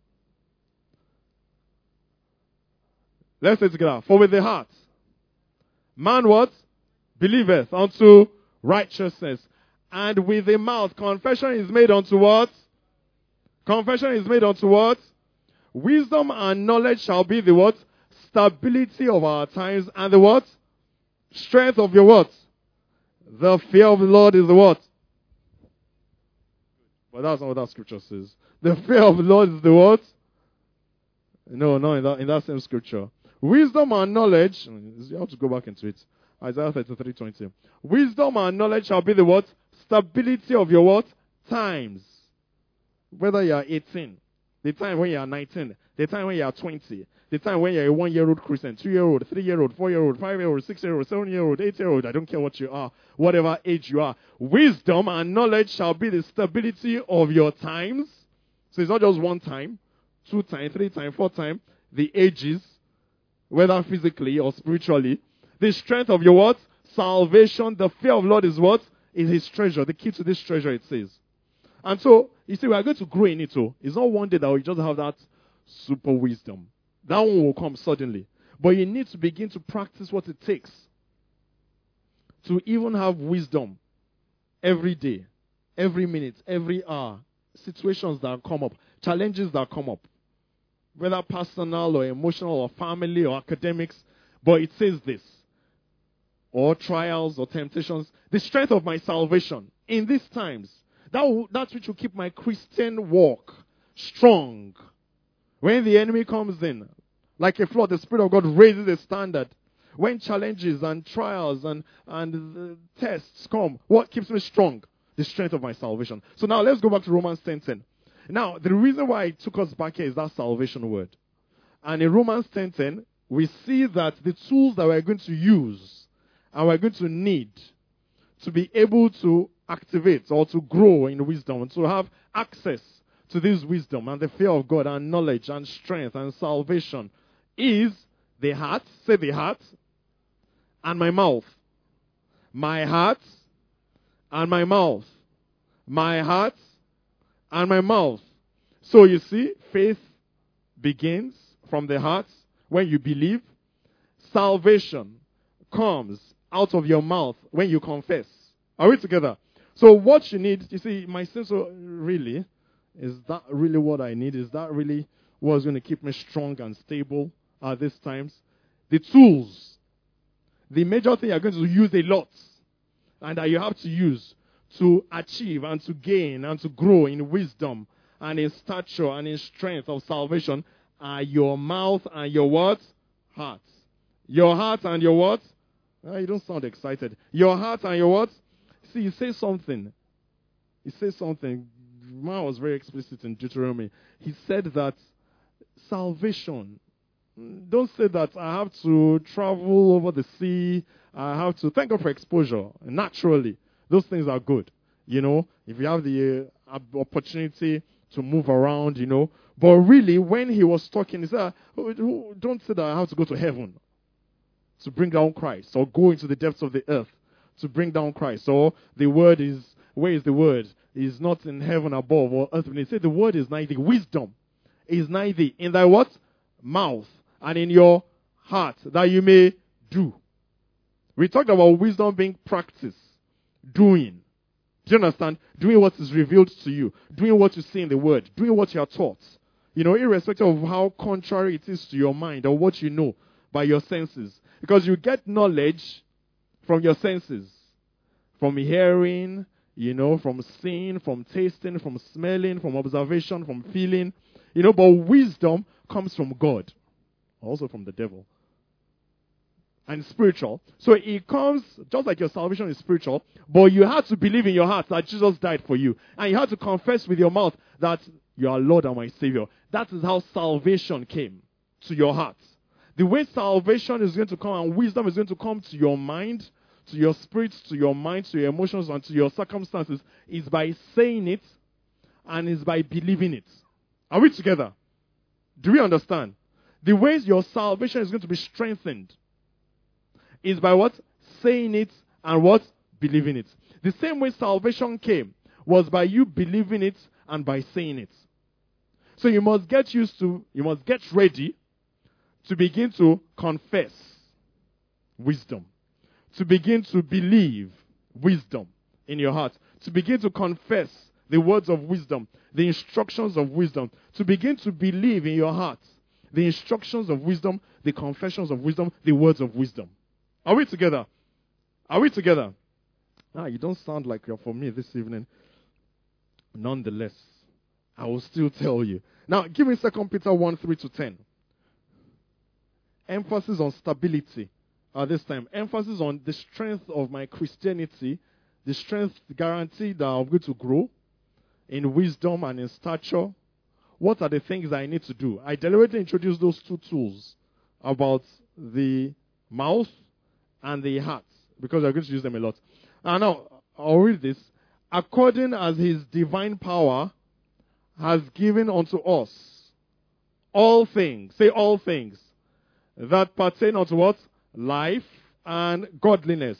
Let's say it together. For with the heart, man what? Believeth unto righteousness. And with the mouth, confession is made unto what? Confession is made unto what? Wisdom and knowledge shall be the what? Stability of our times. And the what? Strength of your what? The fear of the Lord is the what? But that's not what that scripture says. The fear of the Lord is the what? No, in that same scripture. Wisdom and knowledge, you have to go back into it. Isaiah 33:20. Wisdom and knowledge shall be the what? Stability of your what? Times. Whether you are 18, the time when you are 19, the time when you are 20, the time when you are a 1-year-old Christian, 2-year-old, 3-year-old, 4-year-old, 5-year-old, 6-year-old, 7-year-old, 8-year-old, I don't care what you are, whatever age you are. Wisdom and knowledge shall be the stability of your times. So it's not just one time, 2 times, 3 times, 4 times, the ages, whether physically or spiritually. The strength of your what? Salvation. The fear of the Lord is what? Is his treasure. The key to this treasure, it says. And so, you see, we are going to grow in it. So it's not one day that we just have that super wisdom. That one will come suddenly. But you need to begin to practice what it takes to even have wisdom every day, every minute, every hour. Situations that come up, challenges that come up, whether personal or emotional or family or academics. But it says this, or trials or temptations, the strength of my salvation in these times, that which will keep my Christian walk strong. When the enemy comes in, like a flood, the Spirit of God raises a standard. When challenges and trials and tests come, what keeps me strong? The strength of my salvation. So now let's go back to Romans 10:10. Now, the reason why it took us back here is that salvation word. And in Romans 10:10, we see that the tools that we're going to use and we're going to need to be able to activate or to grow in wisdom and to have access to this wisdom and the fear of God and knowledge and strength and salvation is the heart, say the heart, and my mouth. My heart and my mouth. My heart and my mouth. So you see, faith begins from the heart when you believe. Salvation comes out of your mouth when you confess. Are we together? So what you need, you see, my sense of really, is that really what I need? Is that really what's going to keep me strong and stable at these times? The tools. The major thing you're going to use a lot and that you have to use to achieve and to gain and to grow in wisdom and in stature and in strength of salvation are your mouth and your what? Heart. Your heart and your what? You don't sound excited. Your heart and your what? See, you say something. He says something. Man was very explicit in Deuteronomy. He said that salvation. Don't say that I have to travel over the sea. I have to thank God for exposure. Naturally, those things are good. You know, if you have the opportunity to move around, you know. But really, when he was talking, he said, don't say that I have to go to heaven to bring down Christ or go into the depths of the earth to bring down Christ. Or the word is, where is the word? Is not in heaven above or earth. He said the word is nigh thee. Wisdom is nigh thee. In thy what? Mouth and in your heart, that you may do. We talked about wisdom being practice, doing. Do you understand? Doing what is revealed to you. Doing what you see in the word. Doing what you are taught. You know, irrespective of how contrary it is to your mind or what you know by your senses. Because you get knowledge from your senses. from hearing, from seeing, from tasting, from smelling, from observation, from feeling. But wisdom comes from God, also from the devil. And spiritual. So it comes, just like your salvation is spiritual, but you have to believe in your heart that Jesus died for you. And you have to confess with your mouth that you are Lord and my Savior. That is how salvation came to your heart. The way salvation is going to come and wisdom is going to come to your mind, to your spirit, to your mind, to your emotions, and to your circumstances is by saying it and is by believing it. Are we together? Do we understand? The ways your salvation is going to be strengthened is by what? Saying it and what? Believing it. The same way salvation came was by you believing it and by saying it. So you must get ready to begin to confess wisdom. To begin to believe wisdom in your heart. To begin to confess the words of wisdom, the instructions of wisdom. To begin to believe in your heart the instructions of wisdom, the confessions of wisdom, the words of wisdom. Are we together? Are we together? You don't sound like you're for me this evening. Nonetheless, I will still tell you. Now, give me 2 Peter 1:3-10. Emphasis on stability this time. Emphasis on the strength of my Christianity, the strength guaranteed that I'm going to grow in wisdom and in stature. What are the things that I need to do? I deliberately introduced those two tools about the mouth and the heart, because we're going to use them a lot. And now, I'll read this. According as his divine power has given unto us all things, say all things, that pertain unto what? Life and godliness,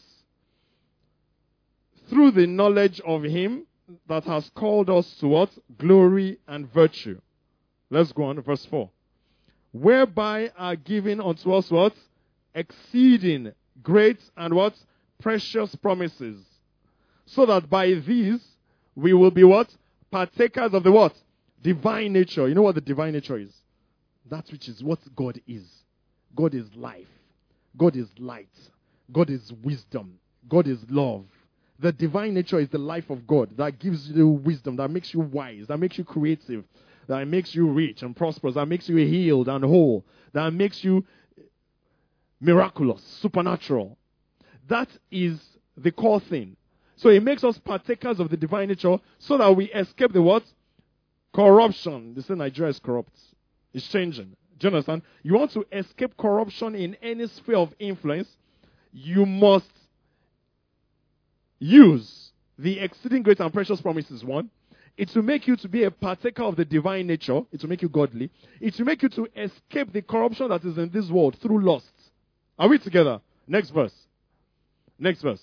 through the knowledge of him that has called us to what? Glory and virtue. Let's go on, verse 4. Whereby are given unto us what? Exceeding great and what? Precious promises. So that by these we will be what? Partakers of the what? Divine nature. You know what the divine nature is? That which is what God is. God is life. God is light. God is wisdom. God is love. The divine nature is the life of God that gives you wisdom, that makes you wise, that makes you creative, that makes you rich and prosperous, that makes you healed and whole, that makes you miraculous, supernatural. That is the core thing. So it makes us partakers of the divine nature so that we escape the what? Corruption. They say Nigeria is corrupt. It's changing. Do you understand? You want to escape corruption in any sphere of influence, you must use the exceeding great and precious promises. One, it will make you to be a partaker of the divine nature. It will make you godly. It will make you to escape the corruption that is in this world through lust. Are we together? Next verse. Next verse.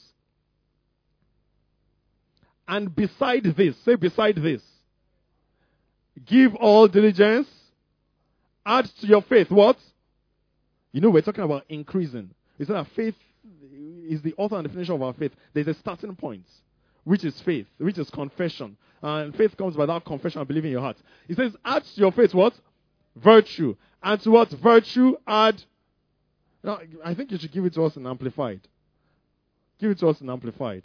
And beside this, say beside this, give all diligence, add to your faith what? We're talking about increasing. We said that faith is the author and the finisher of our faith. There's a starting point, which is faith, which is confession. And faith comes by that confession and believing in your heart. It says, add to your faith what? Virtue. And to what? Virtue, add. Now, I think you should give it to us in Amplified. Give it to us in Amplified.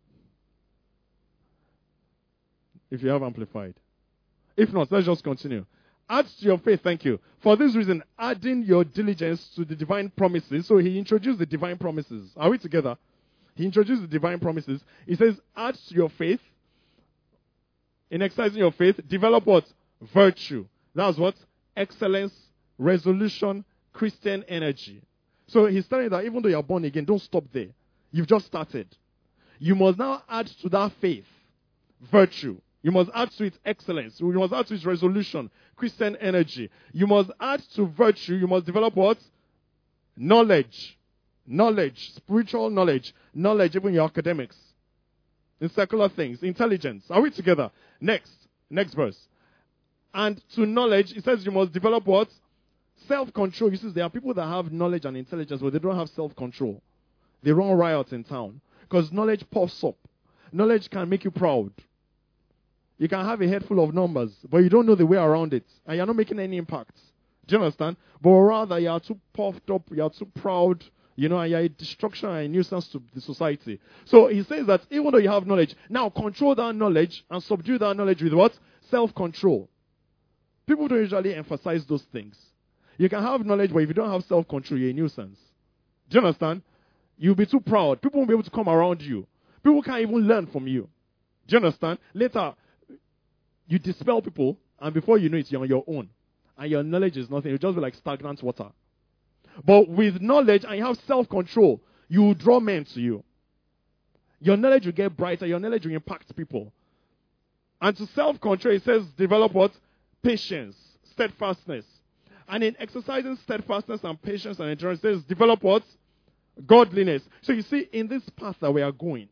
If you have Amplified. If not, let's just continue. Add to your faith, thank you. For this reason, adding your diligence to the divine promises. So he introduced the divine promises. Are we together? He introduced the divine promises. He says, add to your faith. In exercising your faith, develop what? Virtue. That's what? Excellence, resolution, Christian energy. So he's telling you that even though you're born again, don't stop there. You've just started. You must now add to that faith virtue. You must add to it excellence. You must add to it resolution, Christian energy. You must add to virtue. You must develop what? Knowledge. Knowledge. Spiritual knowledge. Knowledge even in your academics. In secular things. Intelligence. Are we together? Next. Next verse. And to knowledge, it says you must develop what? Self-control. You see, there are people that have knowledge and intelligence, but they don't have self-control. They run riot in town. Because knowledge puffs up. Knowledge can make you proud. You can have a head full of numbers, but you don't know the way around it. And you're not making any impact. Do you understand? But rather, you are too puffed up, you are too proud and you're a destruction and a nuisance to the society. So he says that even though you have knowledge, now control that knowledge and subdue that knowledge with what? Self-control. People don't usually emphasize those things. You can have knowledge, but if you don't have self-control, you're a nuisance. Do you understand? You'll be too proud. People won't be able to come around you. People can't even learn from you. Do you understand? Later, you dispel people, and before you know it, you're on your own. And your knowledge is nothing. You'll just be like stagnant water. But with knowledge, and you have self-control, you will draw men to you. Your knowledge will get brighter. Your knowledge will impact people. And to self-control, it says, develop what? Patience, steadfastness. And in exercising steadfastness and patience and endurance, it says, develop what? Godliness. So you see, in this path that we are going,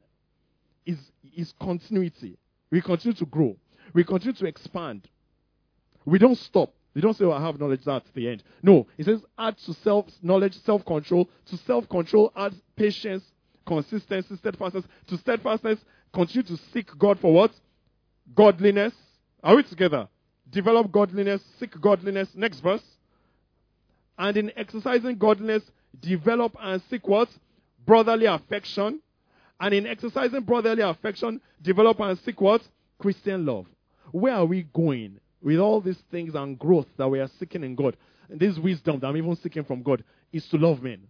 is continuity. We continue to grow. We continue to expand. We don't stop. We don't say, I have knowledge, that's the end. No, it says, add to self-knowledge, self-control. To self-control, add patience, consistency, steadfastness. To steadfastness, continue to seek God for what? Godliness. Are we together? Develop godliness, seek godliness. Next verse. And in exercising godliness, develop and seek what? Brotherly affection. And in exercising brotherly affection, develop and seek what? Christian love. Where are we going with all these things and growth that we are seeking in God? And this wisdom that I'm even seeking from God is to love men.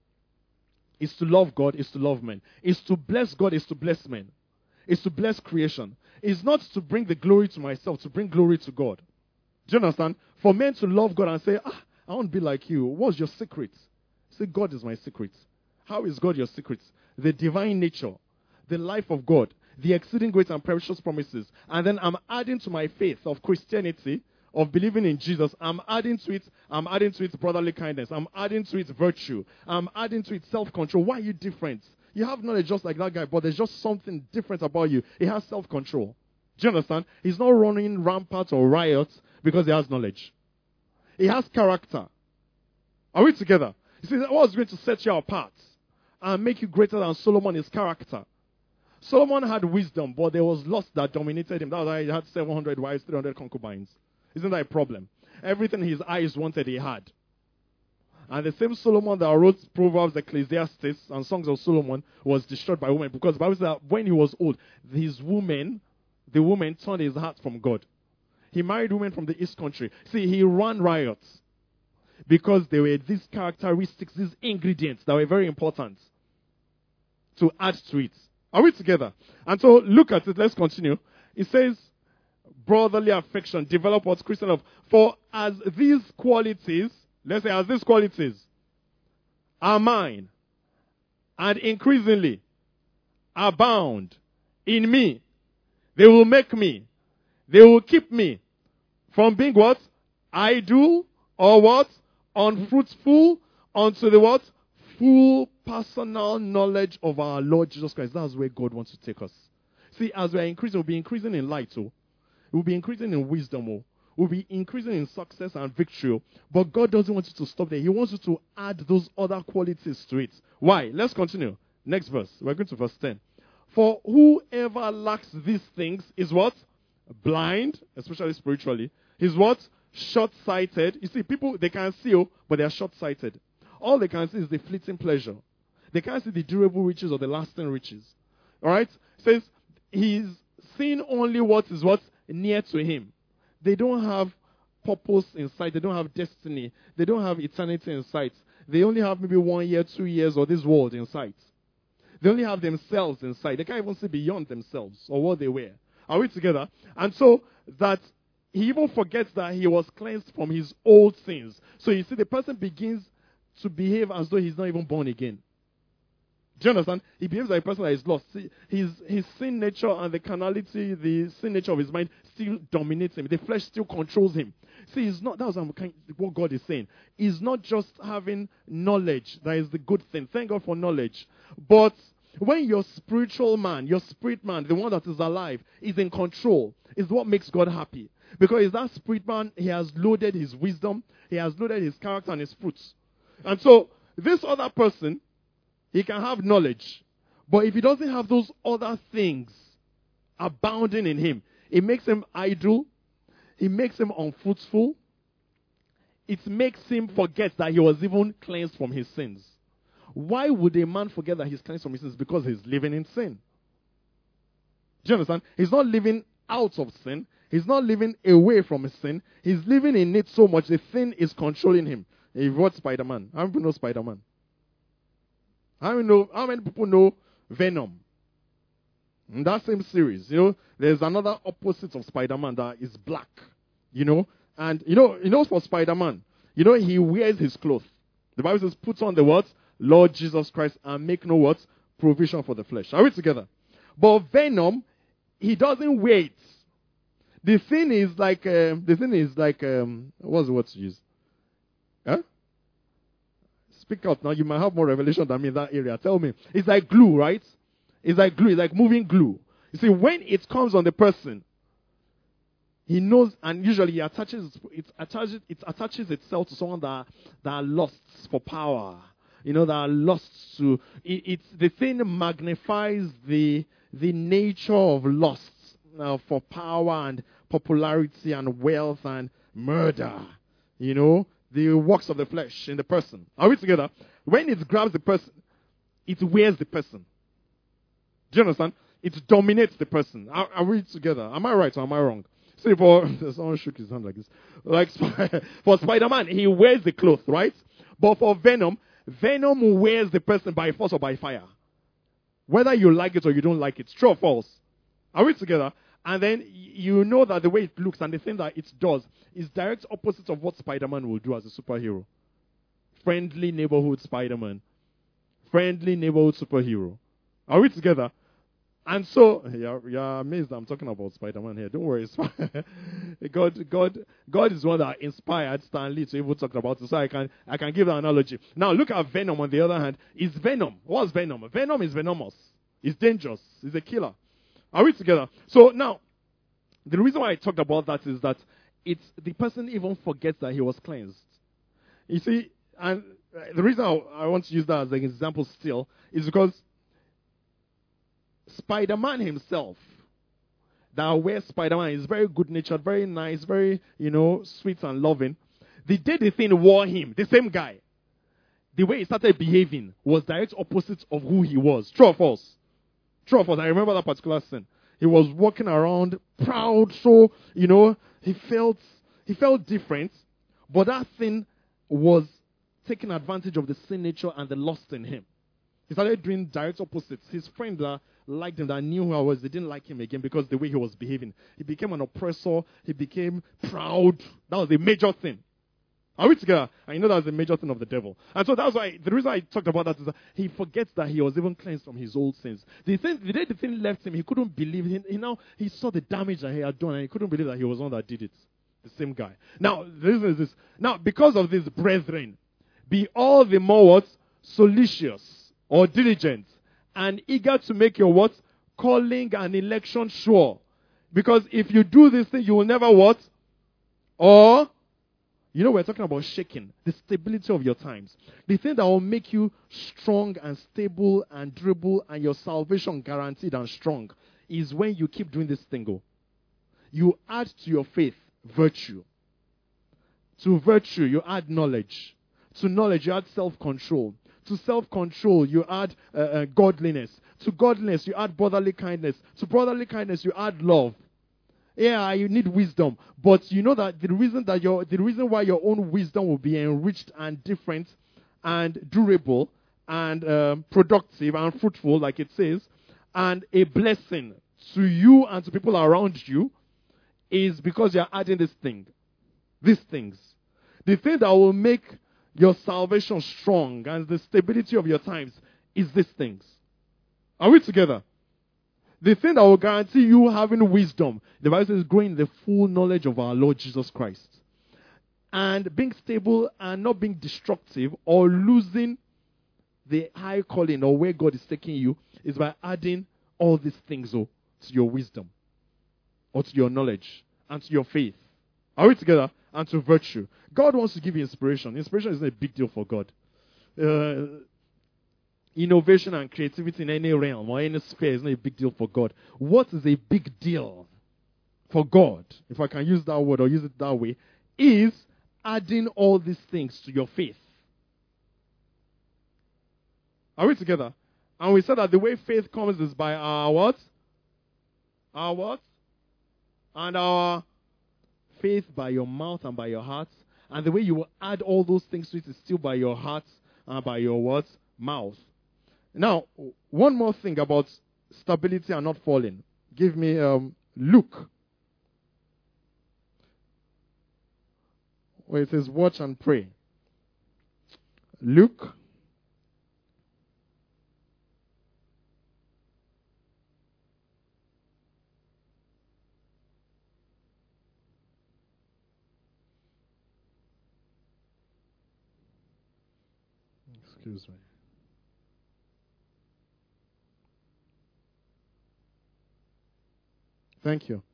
Is to love God, is to love men. Is to bless God, is to bless men. Is to bless creation. Is not to bring the glory to myself, to bring glory to God. Do you understand? For men to love God and say, I want to be like you. What's your secret? Say, God is my secret. How is God your secret? The divine nature, the life of God, the exceeding great and precious promises. And then I'm adding to my faith of Christianity, of believing in Jesus, I'm adding to it brotherly kindness. I'm adding to it virtue. I'm adding to it self-control. Why are you different? You have knowledge just like that guy, but there's just something different about you. He has self-control. Do you understand? He's not running rampart or riots because he has knowledge. He has character. Are we together? You see, what's going to set you apart and make you greater than Solomon is character. Solomon had wisdom, but there was lust that dominated him. That was why he had 700 wives, 300 concubines. Isn't that a problem? Everything his eyes wanted, he had. And the same Solomon that wrote Proverbs, Ecclesiastes, and Songs of Solomon was destroyed by women. Because the Bible says that when he was old, the woman turned his heart from God. He married women from the East Country. See, he ran riots. Because there were these characteristics, these ingredients that were very important to add to it. Are we together? And so look at it. Let's continue. It says, brotherly affection, develop what's Christian love. For as these qualities, let's say as these qualities are mine and increasingly abound in me, they will keep me from being what? Idle or what? Unfruitful unto the what? Full personal knowledge of our Lord Jesus Christ. That's where God wants to take us. See, as we're increasing, we'll be increasing in light, we'll be increasing in wisdom, we'll be increasing in success and victory. But God doesn't want you to stop there. He wants you to add those other qualities to it. Why? Let's continue. Next verse. We're going to verse 10. For whoever lacks these things is what? Blind, especially spiritually. He's what? Short-sighted. You see, people, they can see, but they are short-sighted. All they can see is the fleeting pleasure. They can't see the durable riches or the lasting riches. Alright? It says, he's seeing only what is what's near to him. They don't have purpose in sight. They don't have destiny. They don't have eternity in sight. They only have maybe 1 year, 2 years, or this world in sight. They only have themselves in sight. They can't even see beyond themselves or what they were. Are we together? And so that he even forgets that he was cleansed from his old sins. So you see, the person begins to behave as though he's not even born again. Do you understand? He behaves like a person that is lost. See, his sin nature and the carnality, the sin nature of his mind still dominates him. The flesh still controls him. See, that's what God is saying. He's not just having knowledge that is the good thing. Thank God for knowledge. But when your spiritual man, your spirit man, the one that is alive, is in control, is what makes God happy. Because that spirit man, he has loaded his wisdom, he has loaded his character and his fruits. And so, this other person, he can have knowledge. But if he doesn't have those other things abounding in him, it makes him idle, it makes him unfruitful, it makes him forget that he was even cleansed from his sins. Why would a man forget that he's cleansed from his sins? Because he's living in sin. Do you understand? He's not living out of sin. He's not living away from his sin. He's living in it so much the sin is controlling him. He wrote Spider-Man. How many people know Spider-Man? How many people know Venom? In that same series, there's another opposite of Spider-Man that is black. And for Spider-Man, he wears his clothes. The Bible says, put on the what? Lord Jesus Christ, and make no what? Provision for the flesh. Are we together? But Venom, he doesn't wear it. The thing is like, what's the word to use? Huh? Speak out now. You might have more revelation than me in that area. Tell me. It's like glue, right? It's like glue. It's like moving glue. You see, when it comes on the person, he knows, and usually it attaches itself to someone that lusts for power. That lusts to. The thing magnifies the nature of lust for power and popularity and wealth and murder. The works of the flesh in the person. Are we together? When it grabs the person, it wears the person. Do you understand? It dominates the person. Are we together? Am I right or am I wrong? See, someone shook his hand like this. Like for Spider-Man, he wears the cloth, right? But for Venom wears the person by force or by fire. Whether you like it or you don't like it, true or false? Are we together? And then you know that the way it looks and the thing that it does is direct opposite of what Spider-Man will do as a superhero. Friendly neighborhood Spider-Man. Friendly neighborhood superhero. Are we together? And so, you're amazed I'm talking about Spider-Man here. Don't worry. God is one that inspired Stan Lee to even talk about it. So I can give that analogy. Now look at Venom on the other hand. Is Venom. What's Venom? Venom is venomous. It's dangerous. It's a killer. Are we together? So now, the reason why I talked about that is that the person even forgets that he was cleansed. You see, and the reason I want to use that as an example still is because Spider-Man himself, that where Spider-Man is very good-natured, very nice, very, sweet and loving. The day the thing wore him, the same guy, the way he started behaving was direct opposite of who he was. True or false? True or false? I remember that particular scene. He was walking around proud, so, he felt different, but that thing was taking advantage of the sin nature and the lust in him. He started doing direct opposites. His friend that liked him, that knew who I was, they didn't like him again because the way he was behaving. He became an oppressor. He became proud. That was a major thing. Are we together? And that was a major thing of the devil. And so that's why, the reason I talked about that is that he forgets that he was even cleansed from his old sins. The day the thing left him, he couldn't believe it. He saw the damage that he had done, and he couldn't believe that he was the one that did it. The same guy. Now, the reason is this. Now, because of this, brethren, be all the more what? Solicitous or diligent and eager to make your what? Calling and election sure. Because if you do this thing, you will never what? Or, we're talking about shaking, the stability of your times. The thing that will make you strong and stable and durable and your salvation guaranteed and strong is when you keep doing this thing. You add to your faith virtue. To virtue, you add knowledge. To knowledge, you add self-control. To self-control, you add godliness. To godliness, you add brotherly kindness. To brotherly kindness, you add love. Yeah, you need wisdom. But you know that the reason why your own wisdom will be enriched and different and durable and productive and fruitful, like it says, and a blessing to you and to people around you, is because you're adding these things. The thing that will make your salvation strong and the stability of your times is these things. Are we together? The thing that will guarantee you having wisdom, the Bible says, growing in the full knowledge of our Lord Jesus Christ. And being stable and not being destructive or losing the high calling or where God is taking you is by adding all these things to your wisdom or to your knowledge and to your faith. Are we together? And to virtue. God wants to give you inspiration. Inspiration is not a big deal for God. Innovation and creativity in any realm or any sphere is not a big deal for God. What is a big deal for God, if I can use that word or use it that way, is adding all these things to your faith. Are we together? And we said that the way faith comes is by our what? Our what? And our faith by your mouth and by your heart. And the way you will add all those things to it is still by your heart and by your what? Mouth. Now, one more thing about stability and not falling. Give me Luke, where it says watch and pray. Luke excuse me. Thank you.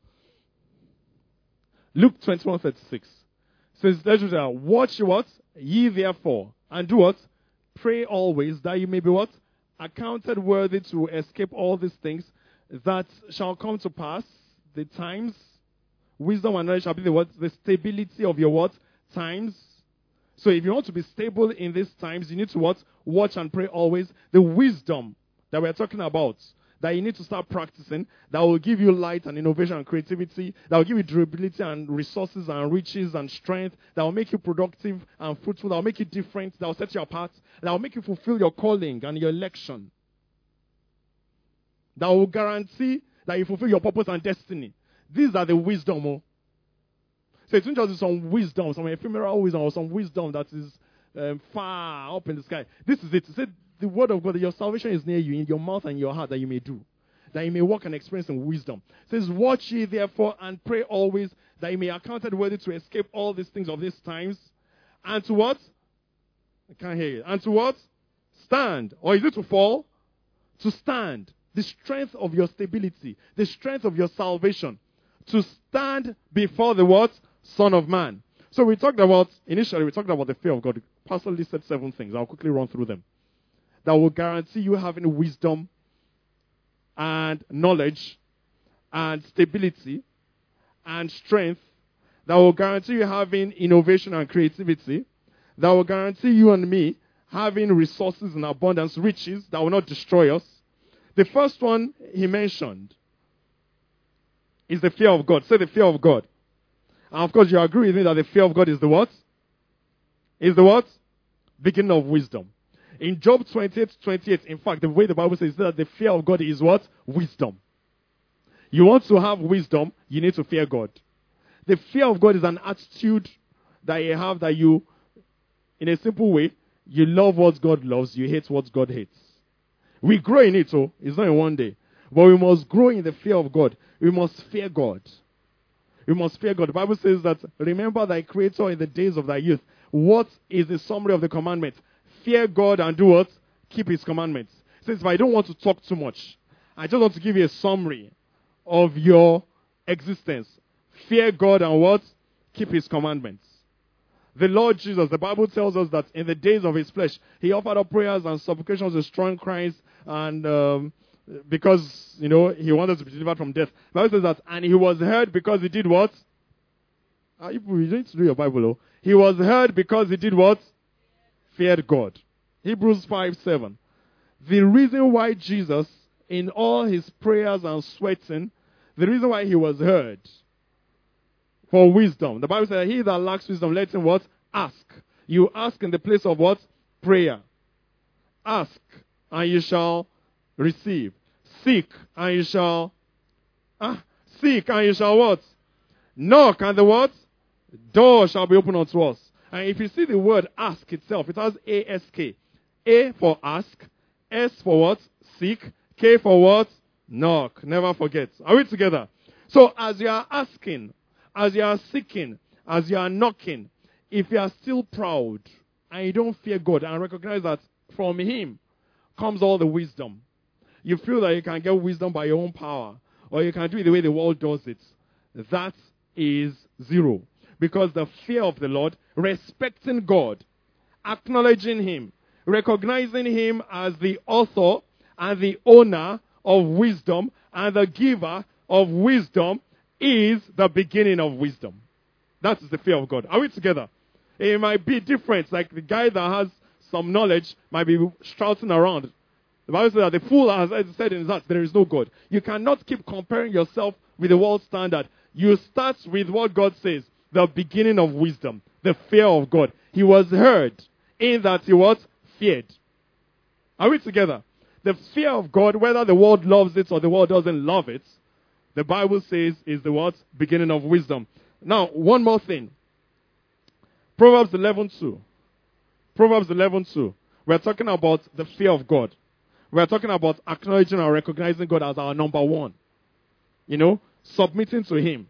Luke 21:36 says, watch what? Ye therefore, and do what? Pray always, that you may be what? Accounted worthy to escape all these things that shall come to pass, the times. Wisdom and knowledge shall be the what? The stability of your what? Times. So if you want to be stable in these times, you need to what? Watch and pray always. The wisdom that we're talking about, that you need to start practicing, that will give you light and innovation and creativity, that will give you durability and resources and riches and strength, that will make you productive and fruitful, that will make you different, that will set you apart, that will make you fulfill your calling and your election, that will guarantee that you fulfill your purpose and destiny. These are the wisdom. Oh. So it's not just some wisdom, some ephemeral wisdom, or some wisdom that is far up in the sky. This is it. It said, the word of God, that your salvation is near you, in your mouth and your heart, that you may do. That you may walk and experience in wisdom. It says, watch ye therefore and pray always, that you may be accounted worthy to escape all these things of these times. And to what? I can't hear you. And to what? Stand. Or is it to fall? To stand. The strength of your stability. The strength of your salvation. To stand before the what? Son of Man. So initially we talked about the fear of God. Pastor listed 7 things. I'll quickly run through them. That will guarantee you having wisdom and knowledge and stability and strength. That will guarantee you having innovation and creativity. That will guarantee you and me having resources in abundance, riches that will not destroy us. The first one he mentioned is the fear of God. Say the fear of God. And of course you agree with me that the fear of God is the what? Is the what? Beginning of wisdom. In Job 28:28, in fact, the way the Bible says that the fear of God is what? Wisdom. You want to have wisdom, you need to fear God. The fear of God is an attitude that you have, that you, in a simple way, you love what God loves, you hate what God hates. We grow in it, so it's not in one day. But we must grow in the fear of God. We must fear God. We must fear God. The Bible says that, remember thy Creator in the days of thy youth. What is the summary of the commandment? Fear God and do what? Keep His commandments. It says, if I don't want to talk too much, I just want to give you a summary of your existence. Fear God and what? Keep His commandments. The Lord Jesus, the Bible tells us that in the days of His flesh, He offered up prayers and supplications with strong cries, and because, He wanted to be delivered from death. The Bible says that, and He was heard because He did what? You need to do your Bible, though. He was heard because He did what? Feared God. Hebrews 5:7. The reason why Jesus, in all His prayers and sweating, the reason why He was heard, for wisdom. The Bible says, he that lacks wisdom, let him what? Ask. You ask in the place of what? Prayer. Ask, and you shall receive. Seek, and you shall seek, and you shall what? Knock, and the what? Door shall be opened unto us. And if you see the word ask itself, it has A-S-K. A for ask, S for what? Seek, K for what? Knock. Never forget. Are we together? So as you are asking, as you are seeking, as you are knocking, if you are still proud and you don't fear God and recognize that from Him comes all the wisdom, you feel that you can get wisdom by your own power, or you can do it the way the world does it, that is zero. Because the fear of the Lord, respecting God, acknowledging Him, recognizing Him as the author and the owner of wisdom and the giver of wisdom, is the beginning of wisdom. That is the fear of God. Are we together? It might be different, like the guy that has some knowledge might be shouting around. The Bible says that the fool has said in his heart, there is no God. You cannot keep comparing yourself with the world standard. You start with what God says, the beginning of wisdom, the fear of God. He was heard in that he was feared. Are we together? The fear of God, whether the world loves it or the world doesn't love it, the Bible says is the what? Beginning of wisdom. Now, one more thing. Proverbs 11:2. Proverbs 11:2. We're talking about the fear of God. We're talking about acknowledging and recognizing God as our number one. Submitting to Him.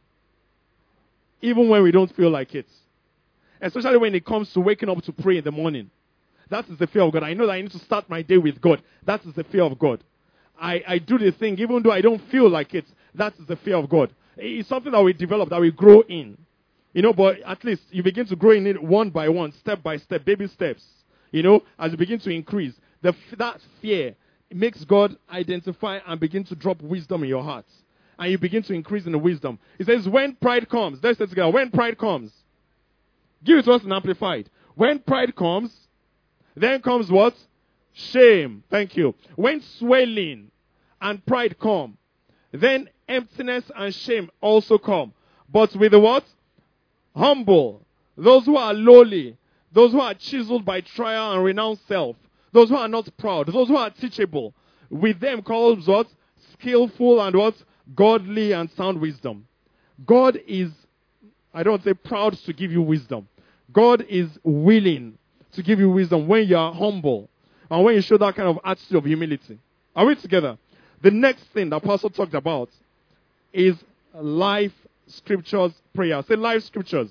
Even when we don't feel like it. Especially when it comes to waking up to pray in the morning. That is the fear of God. I know that I need to start my day with God. That is the fear of God. I do the thing even though I don't feel like it. That is the fear of God. It's something that we develop, that we grow in. But at least you begin to grow in it one by one, step by step, baby steps. As you begin to increase. That fear makes God identify and begin to drop wisdom in your heart. And you begin to increase in the wisdom. It says, when pride comes, let's say it together, when pride comes, give it to us in Amplified. When pride comes, then comes what? Shame. Thank you. When swelling and pride come, then emptiness and shame also come. But with the what? Humble. Those who are lowly. Those who are chiseled by trial and renounced self. Those who are not proud. Those who are teachable. With them comes what? Skillful and what? Godly and sound wisdom. God is, I don't say proud to give you wisdom. God is willing to give you wisdom when you are humble and when you show that kind of attitude of humility. Are we together? The next thing that Pastor talked about is life scriptures prayer. Say life scriptures.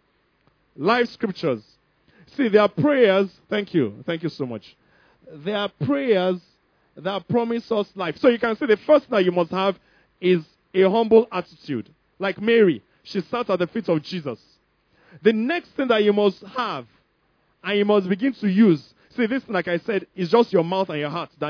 Life scriptures. See, there are prayers. Thank you. Thank you so much. There are prayers that promise us life. So you can say the first thing that you must have is a humble attitude. Like Mary, she sat at the feet of Jesus. The next thing that you must have and you must begin to use. See, this, like I said, is just your mouth and your heart that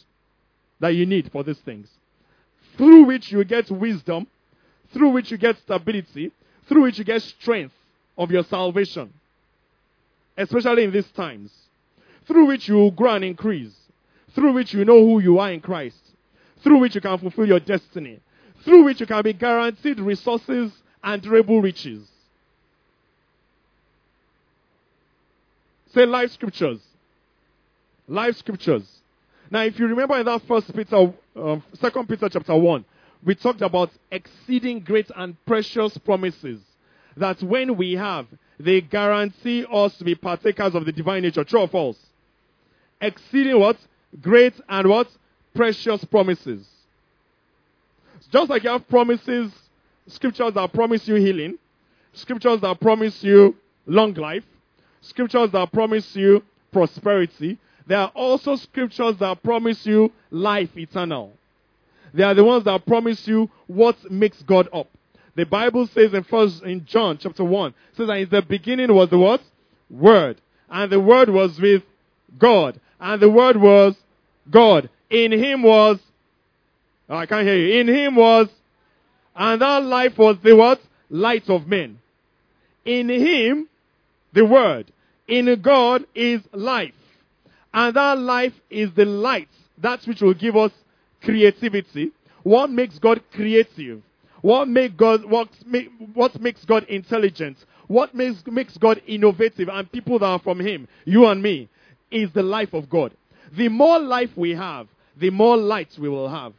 you need for these things. Through which you get wisdom, through which you get stability, through which you get strength of your salvation. Especially in these times. Through which you will grow and increase. Through which you know who you are in Christ. Through which you can fulfill your destiny. Through which you can be guaranteed resources and durable riches. Say life scriptures. Life scriptures. Now, if you remember in that 2 Peter chapter 1, we talked about exceeding great and precious promises that when we have, they guarantee us to be partakers of the divine nature. True or false? Exceeding what? Great and what? Precious promises. Just like you have promises, scriptures that promise you healing, scriptures that promise you long life, scriptures that promise you prosperity, there are also scriptures that promise you life eternal. They are the ones that promise you what makes God up. The Bible says in John chapter 1, says that in the beginning was the what? Word. And the Word was with God. And the Word was God. In Him was, I can't hear you. In Him was, and that life was the what? Light of men. In Him, the Word. In God is life. And that life is the light. That which will give us creativity. What makes God creative? What makes God intelligent? What makes God innovative? And people that are from Him, you and me, is the life of God. The more life we have, the more light we will have.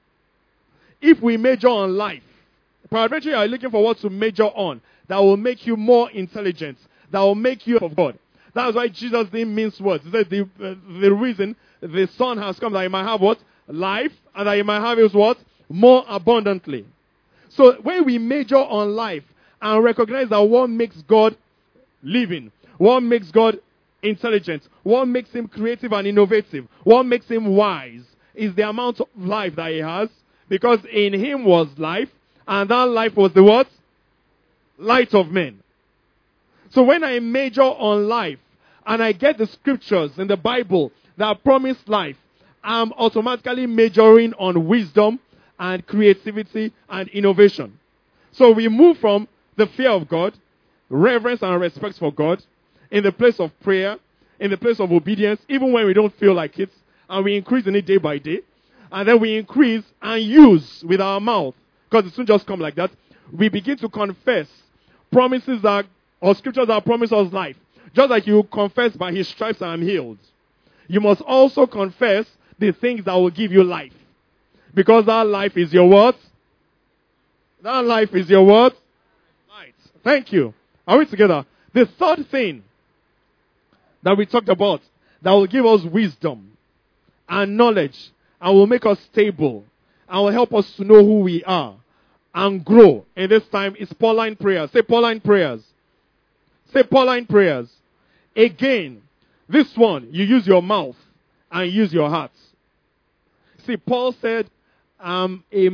If we major on life, paradoxically you are looking for what to major on that will make you more intelligent, that will make you of God. That's why Jesus didn't mince words. He said the reason the Son has come that you might have what? Life, and that you might have is what? More abundantly. So when we major on life and recognize that what makes God living, what makes God intelligent, what makes Him creative and innovative, what makes Him wise, is the amount of life that He has. Because in Him was life, and that life was the what? Light of men. So when I major on life, and I get the scriptures in the Bible that promise life, I'm automatically majoring on wisdom and creativity and innovation. So we move from the fear of God, reverence and respect for God, in the place of prayer, in the place of obedience, even when we don't feel like it, and we increase in it day by day. And then we increase and use with our mouth, because it soon just come like that. We begin to confess promises or scriptures that promise us life. Just like you confess by his stripes I am healed. You must also confess the things that will give you life. Because that life is your what? That life is your what? Light. Thank you. Are we together? The third thing that we talked about that will give us wisdom and knowledge and will make us stable and will help us to know who we are and grow in this time is Pauline prayers. Say Pauline prayers. Say Pauline prayers. Again, this one, you use your mouth and use your heart. See, Paul said, I'm a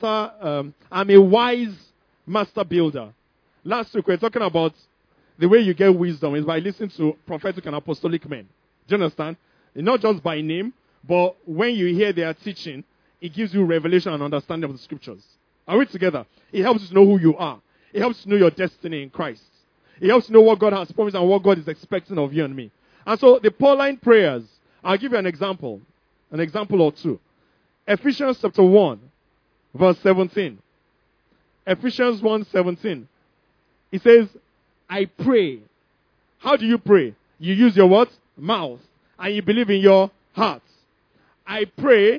wise master builder. Last week we were talking about the way you get wisdom is by listening to prophetic and apostolic men. Do you understand? Not just by name, but when you hear their teaching, it gives you revelation and understanding of the scriptures. Are we together? It helps you to know who you are. It helps you to know your destiny in Christ. It helps you to know what God has promised and what God is expecting of you and me. And so the Pauline prayers, I'll give you an example or two. Ephesians chapter 1, verse 17. Ephesians 1:17. It says, I pray. How do you pray? You use your what? Mouth. And you believe in your heart. I pray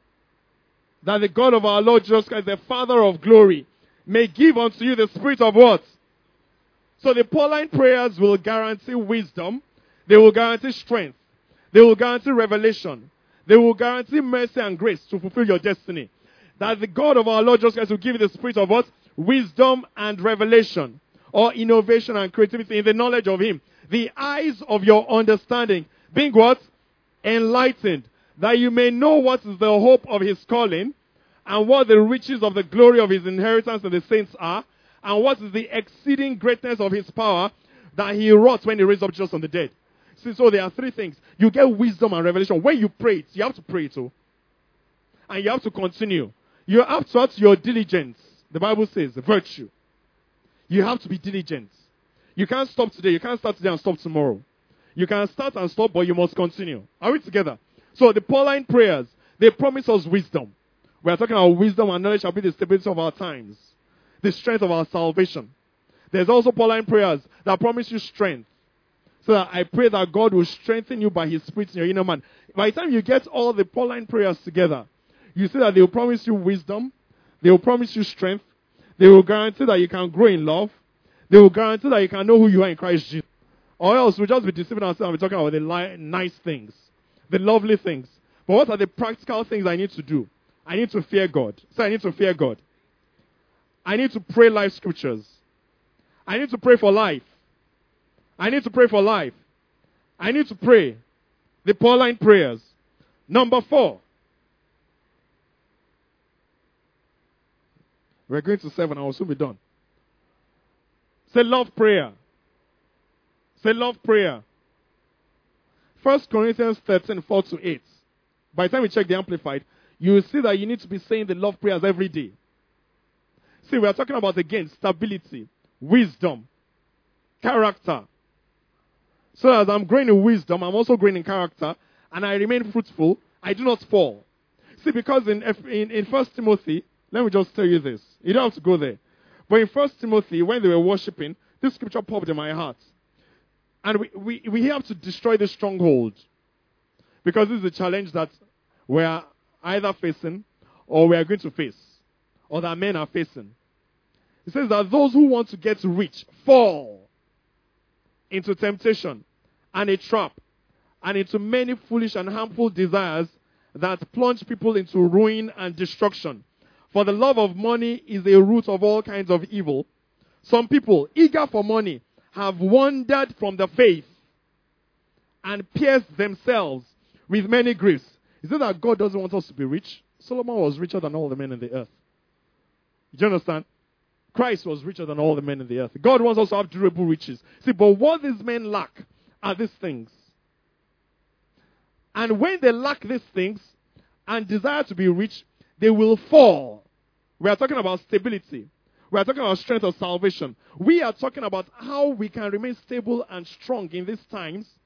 that the God of our Lord Jesus Christ, the Father of glory, may give unto you the spirit of what? So the Pauline prayers will guarantee wisdom. They will guarantee strength. They will guarantee revelation. They will guarantee mercy and grace to fulfill your destiny. That the God of our Lord Jesus Christ will give you the spirit of what? Wisdom and revelation. Or innovation and creativity in the knowledge of him. The eyes of your understanding being what? Enlightened. That you may know what is the hope of his calling. And what the riches of the glory of his inheritance in the saints are. And what is the exceeding greatness of his power that he wrought when he raised up Jesus from the dead. See, so there are three things. You get wisdom and revelation. When you pray it, you have to pray it too. And you have to continue. You have to add your diligence. The Bible says, virtue. You have to be diligent. You can't stop today. You can't start today and stop tomorrow. You can start and stop, but you must continue. Are we together? So the Pauline prayers, they promise us wisdom. We are talking about wisdom and knowledge shall be the stability of our times. The strength of our salvation. There's also Pauline prayers that promise you strength. So that I pray that God will strengthen you by his spirit in your inner man. By the time you get all the Pauline prayers together, you see that they will promise you wisdom. They will promise you strength. They will guarantee that you can grow in love. They will guarantee that you can know who you are in Christ Jesus. Or else we'll just be deceiving ourselves and be talking about the nice things. The lovely things. But what are the practical things I need to do? I need to fear God. So I need to fear God. I need to pray life scriptures. I need to pray for life. I need to pray for life. I need to pray the Pauline prayers. Number 4. We're going to 7. I will soon be done. Say love prayer. Say love prayer. 1 Corinthians 13, 4-8. By the time we check the Amplified, you will see that you need to be saying the love prayers every day. See, we are talking about, again, stability, wisdom, character. So as I'm growing in wisdom, I'm also growing in character, and I remain fruitful, I do not fall. See, because in 1 Timothy, let me just tell you this. You don't have to go there. But in 1 Timothy, when they were worshiping, this scripture popped in my heart. And we have to destroy the stronghold. Because this is a challenge that we are either facing or we are going to face. Or that men are facing. It says that those who want to get rich fall into temptation and a trap and into many foolish and harmful desires that plunge people into ruin and destruction. For the love of money is a root of all kinds of evil. Some people, eager for money, have wandered from the faith and pierced themselves with many griefs. Is it that God doesn't want us to be rich? Solomon was richer than all the men in the earth. Do you understand? Christ was richer than all the men in the earth. God wants us to have durable riches. See, but what these men lack are these things. And when they lack these things and desire to be rich, they will fall. We are talking about stability. We are talking about strength of salvation. We are talking about how we can remain stable and strong in these times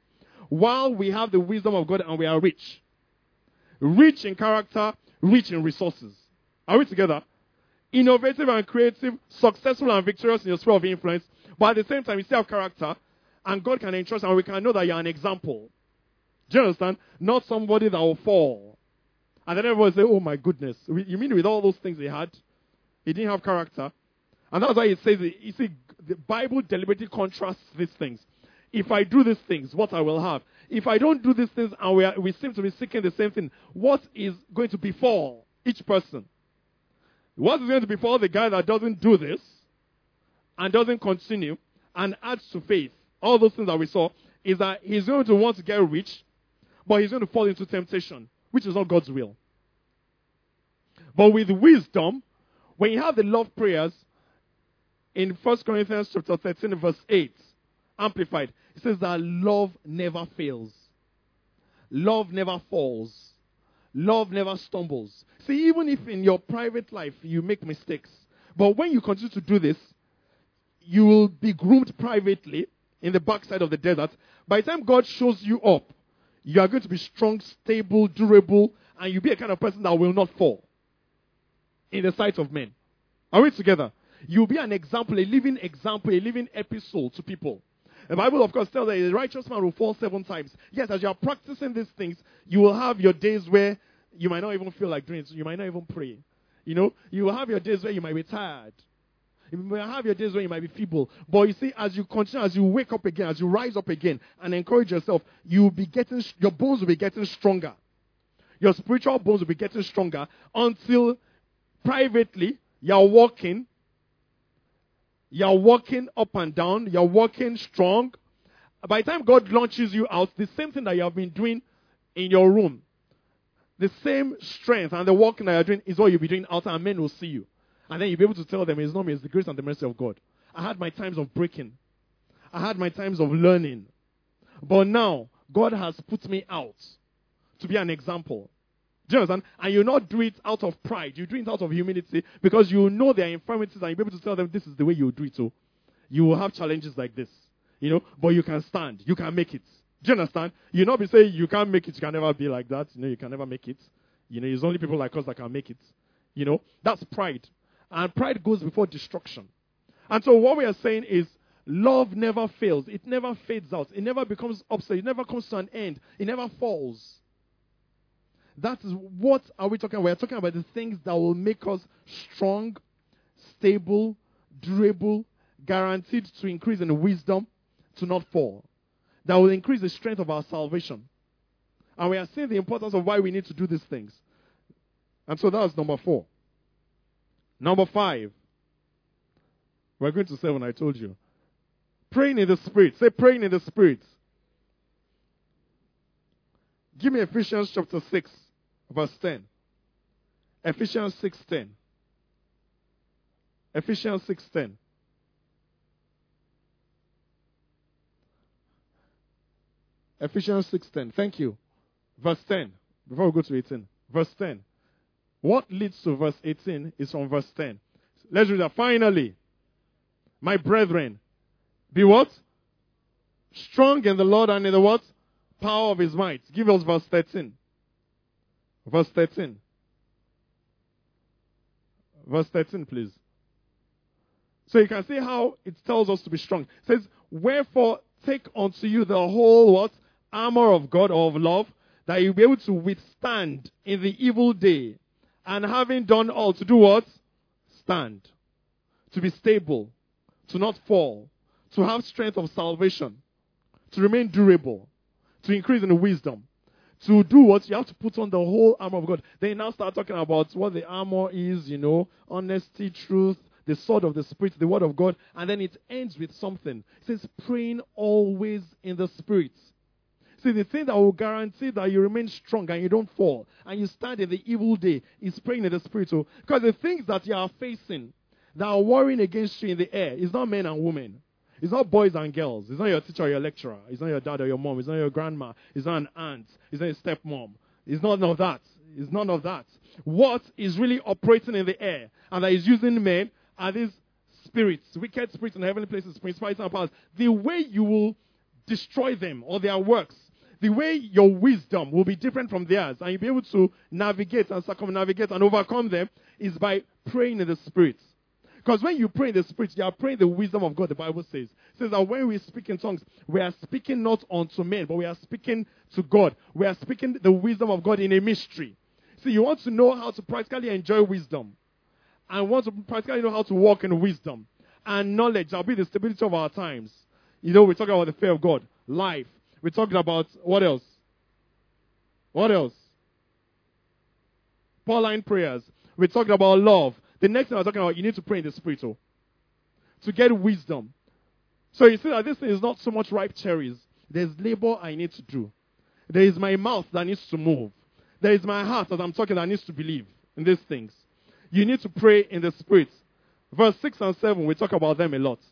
while we have the wisdom of God and we are rich. Rich in character, rich in resources. Are we together? Innovative and creative, successful and victorious in your sphere of influence, but at the same time, you still have character, and God can entrust, and we can know that you're an example. Do you understand? Not somebody that will fall. And then everyone will say, oh my goodness, you mean with all those things he had, he didn't have character? And that's why it says, you see, the Bible deliberately contrasts these things. If I do these things, what I will have. If I don't do these things and we seem to be seeking the same thing, what is going to befall each person? What is going to befall the guy that doesn't do this and doesn't continue and adds to faith? All those things that we saw is that he's going to want to get rich, but he's going to fall into temptation, which is not God's will. But with wisdom, when you have the love prayers, in 1 Corinthians chapter 13, verse 8, Amplified, it says that love never fails. Love never falls. Love never stumbles. See, even if in your private life you make mistakes, but when you continue to do this, you will be groomed privately in the backside of the desert. By the time God shows you up, you are going to be strong, stable, durable, and you'll be a kind of person that will not fall in the sight of men. Are we together? You'll be an example, a living episode to people. The Bible, of course, tells that a righteous man will fall 7 times. Yes, as you are practicing these things, you will have your days where you might not even feel like doing it. So you might not even pray. You know, you will have your days where you might be tired. You might have your days where you might be feeble. But you see, as you continue, as you wake up again, as you rise up again and encourage yourself, your bones will be getting stronger. Your spiritual bones will be getting stronger until privately you're walking up and down. You're walking strong. By the time God launches you out, the same thing that you have been doing in your room, the same strength and the walking that you're doing is what you'll be doing out, and men will see you. And then you'll be able to tell them, it's not me, it's the grace and the mercy of God. I had my times of breaking. I had my times of learning. But now, God has put me out to be an example. Do you understand? And you not do it out of pride. You do it out of humility because you know their infirmities and you'll be able to tell them this is the way you do it. So you will have challenges like this. You know, but you can stand. You can make it. Do you understand? You'll not be saying you can't make it. You can never be like that. You know, you can never make it. You know, it's only people like us that can make it. You know, that's pride. And pride goes before destruction. And so what we are saying is love never fails. It never fades out. It never becomes obsolete. It never comes to an end. It never falls. That is what are we talking about? We're talking about the things that will make us strong, stable, durable, guaranteed to increase in wisdom, to not fall. That will increase the strength of our salvation. And we are seeing the importance of why we need to do these things. And so that was number 4. Number 5. We're going to 7, I told you. Praying in the Spirit. Say praying in the Spirit. Give me Ephesians chapter 6, verse 10. Ephesians 6:10. Ephesians 6:10. Ephesians 6:10. Thank you. Verse 10. Before we go to 18. Verse 10. What leads to verse 18 is from verse 10. Let's read that. Finally, my brethren, be what? Strong in the Lord and in the what? Power of his might. Give us verse 13. Verse 13. Verse 13, please. So you can see how it tells us to be strong. It says, wherefore take unto you the whole what? Armor of God or of love, that you'll be able to withstand in the evil day. And having done all, to do what? Stand. To be stable. To not fall. To have strength of salvation. To remain durable. To increase in wisdom. To do what? You have to put on the whole armor of God. They now start talking about what the armor is, you know, honesty, truth, the sword of the Spirit, the word of God. And then it ends with something. It says, praying always in the Spirit. See, the thing that will guarantee that you remain strong and you don't fall and you stand in the evil day is praying in the Spirit. So, because the things that you are facing that are warring against you in the air is not men and women. It's not boys and girls. It's not your teacher or your lecturer. It's not your dad or your mom. It's not your grandma. It's not an aunt. It's not your stepmom. It's none of that. It's none of that. What is really operating in the air and that is using men are these spirits, wicked spirits in heavenly places, principalities and powers. The way you will destroy them or their works The way your wisdom will be different from theirs, and you'll be able to navigate and circumnavigate and overcome them, is by praying in the Spirit. Because when you pray in the Spirit, you are praying the wisdom of God, the Bible says. It says that when we speak in tongues, we are speaking not unto men, but we are speaking to God. We are speaking the wisdom of God in a mystery. So you want to know how to practically enjoy wisdom, and want to practically know how to walk in wisdom. And knowledge shall be the stability of our times. You know, we're talking about the fear of God, life. We're talking about, what else? What else? Pauline prayers. We're talking about love. The next thing we're talking about, you need to pray in the Spirit to get wisdom. So you see that this thing is not so much ripe cherries. There's labor I need to do. There is my mouth that needs to move. There is my heart as I'm talking that needs to believe in these things. You need to pray in the Spirit. Verse 6 and 7, we talk about them a lot.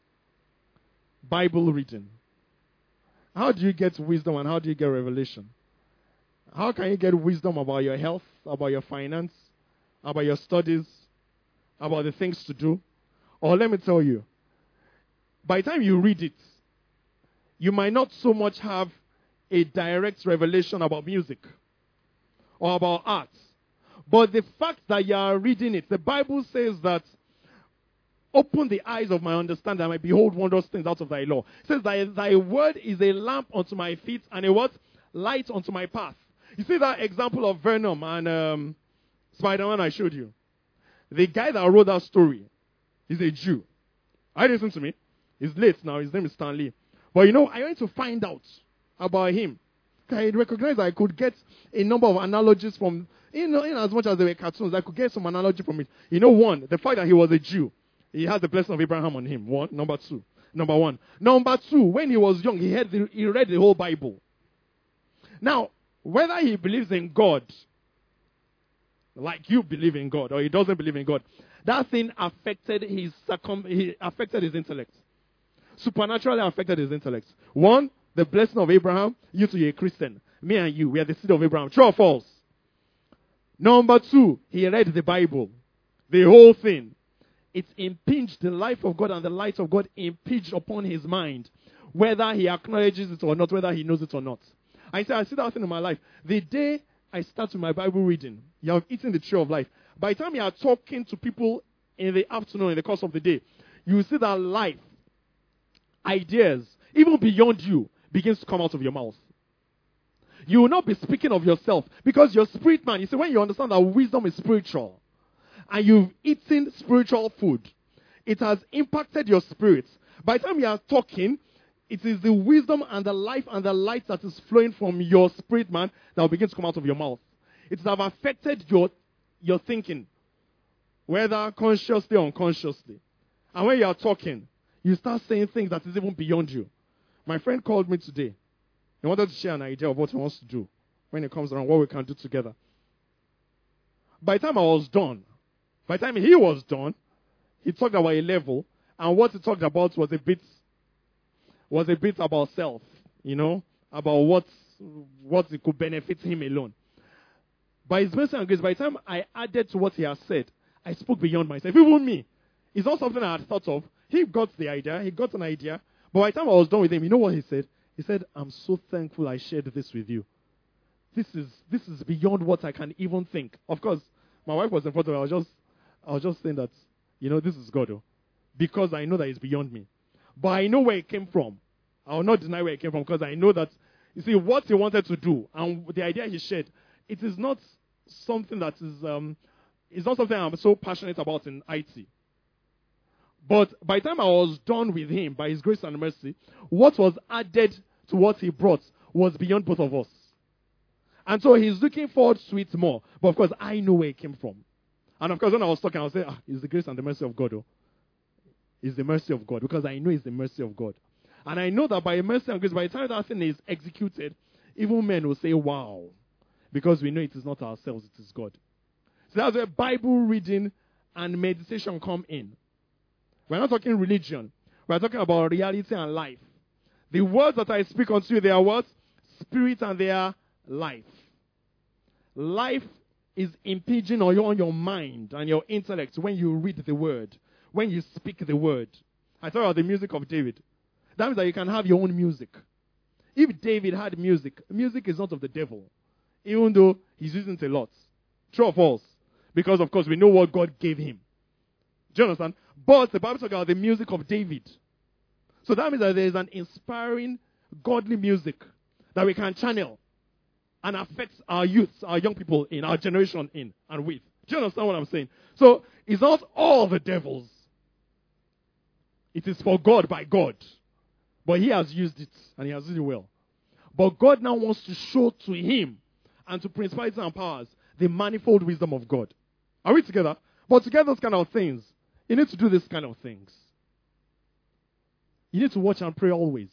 Bible reading. How do you get wisdom and how do you get revelation? How can you get wisdom about your health, about your finance, about your studies, about the things to do? Or let me tell you, by the time you read it, you might not so much have a direct revelation about music or about art. But the fact that you are reading it, the Bible says that, open the eyes of my understanding, I might behold wondrous things out of thy law. It says, thy word is a lamp unto my feet and a what? Light unto my path. You see that example of Venom and Spider-Man I showed you? The guy that wrote that story is a Jew. Are you listening to me? He's late now. His name is Stan Lee. But you know, I went to find out about him. I recognized I could get a number of analogies from, in as much as they were cartoons, I could get some analogy from it. You know, one, the fact that he was a Jew. He has the blessing of Abraham on him. Number one. Number two, when he was young, he read the whole Bible. Now, whether he believes in God, like you believe in God, or he doesn't believe in God, that thing affected his intellect. Supernaturally affected his intellect. One, the blessing of Abraham. You two, you're a Christian. Me and you, we are the seed of Abraham. True or false? Number two, he read the Bible. The whole thing. It impinged the life of God and the light of God impinged upon his mind. Whether he acknowledges it or not, whether he knows it or not. I see that thing in my life. The day I start with my Bible reading, you have eaten the tree of life. By the time you are talking to people in the afternoon, in the course of the day, you will see that life, ideas, even beyond you, begins to come out of your mouth. You will not be speaking of yourself because your spirit man, you see, when you understand that wisdom is spiritual and you've eaten spiritual food, it has impacted your spirit. By the time you are talking, it is the wisdom and the life and the light that is flowing from your spirit man that will begin to come out of your mouth. It has affected your thinking, whether consciously or unconsciously. And when you are talking, you start saying things that is even beyond you. My friend called me today. He wanted to share an idea of what he wants to do when it comes around, what we can do together. By the time I was done, by the time he was done, he talked about a level, and what he talked about was a bit about self, about what it could benefit him alone. By his mercy and grace, by the time I added to what he has said, I spoke beyond myself. Even me. It's not something I had thought of. He got the idea. He got an idea. But by the time I was done with him, you know what he said? He said, I'm so thankful I shared this with you. This is beyond what I can even think. Of course, my wife was in front of me. I was just saying that, this is God. Because I know that it's beyond me. But I know where it came from. I will not deny where it came from because I know that, you see, what he wanted to do and the idea he shared, it is not something that is, it's not something I'm so passionate about in IT. But by the time I was done with him, by his grace and mercy, what was added to what he brought was beyond both of us. And so he's looking forward to it more. But of course, I know where it came from. And of course, when I was talking, I was saying, it's the grace and the mercy of God. It's the mercy of God. Because I know it's the mercy of God. And I know that by mercy and grace, by the time that thing is executed, even men will say, wow. Because we know it is not ourselves, it is God. So that's where Bible reading and meditation come in. We're not talking religion. We're talking about reality and life. The words that I speak unto you, they are what? Spirit and they are life. Life is impinging on your mind and your intellect when you read the word, when you speak the word. I talk about the music of David. That means that you can have your own music. If David had music, music is not of the devil, even though he's using it a lot. True or false? Because, of course, we know what God gave him. Do you understand? But the Bible talks about the music of David. So that means that there is an inspiring, godly music that we can channel and affect our youth, our young people in, our generation in and with. Do you understand what I'm saying? So it's not all the devils. It is for God by God. But he has used it, and he has used it well. But God now wants to show to him and to principalities and powers the manifold wisdom of God. Are we together? But to get those kind of things, you need to do this kind of things. You need to watch and pray always.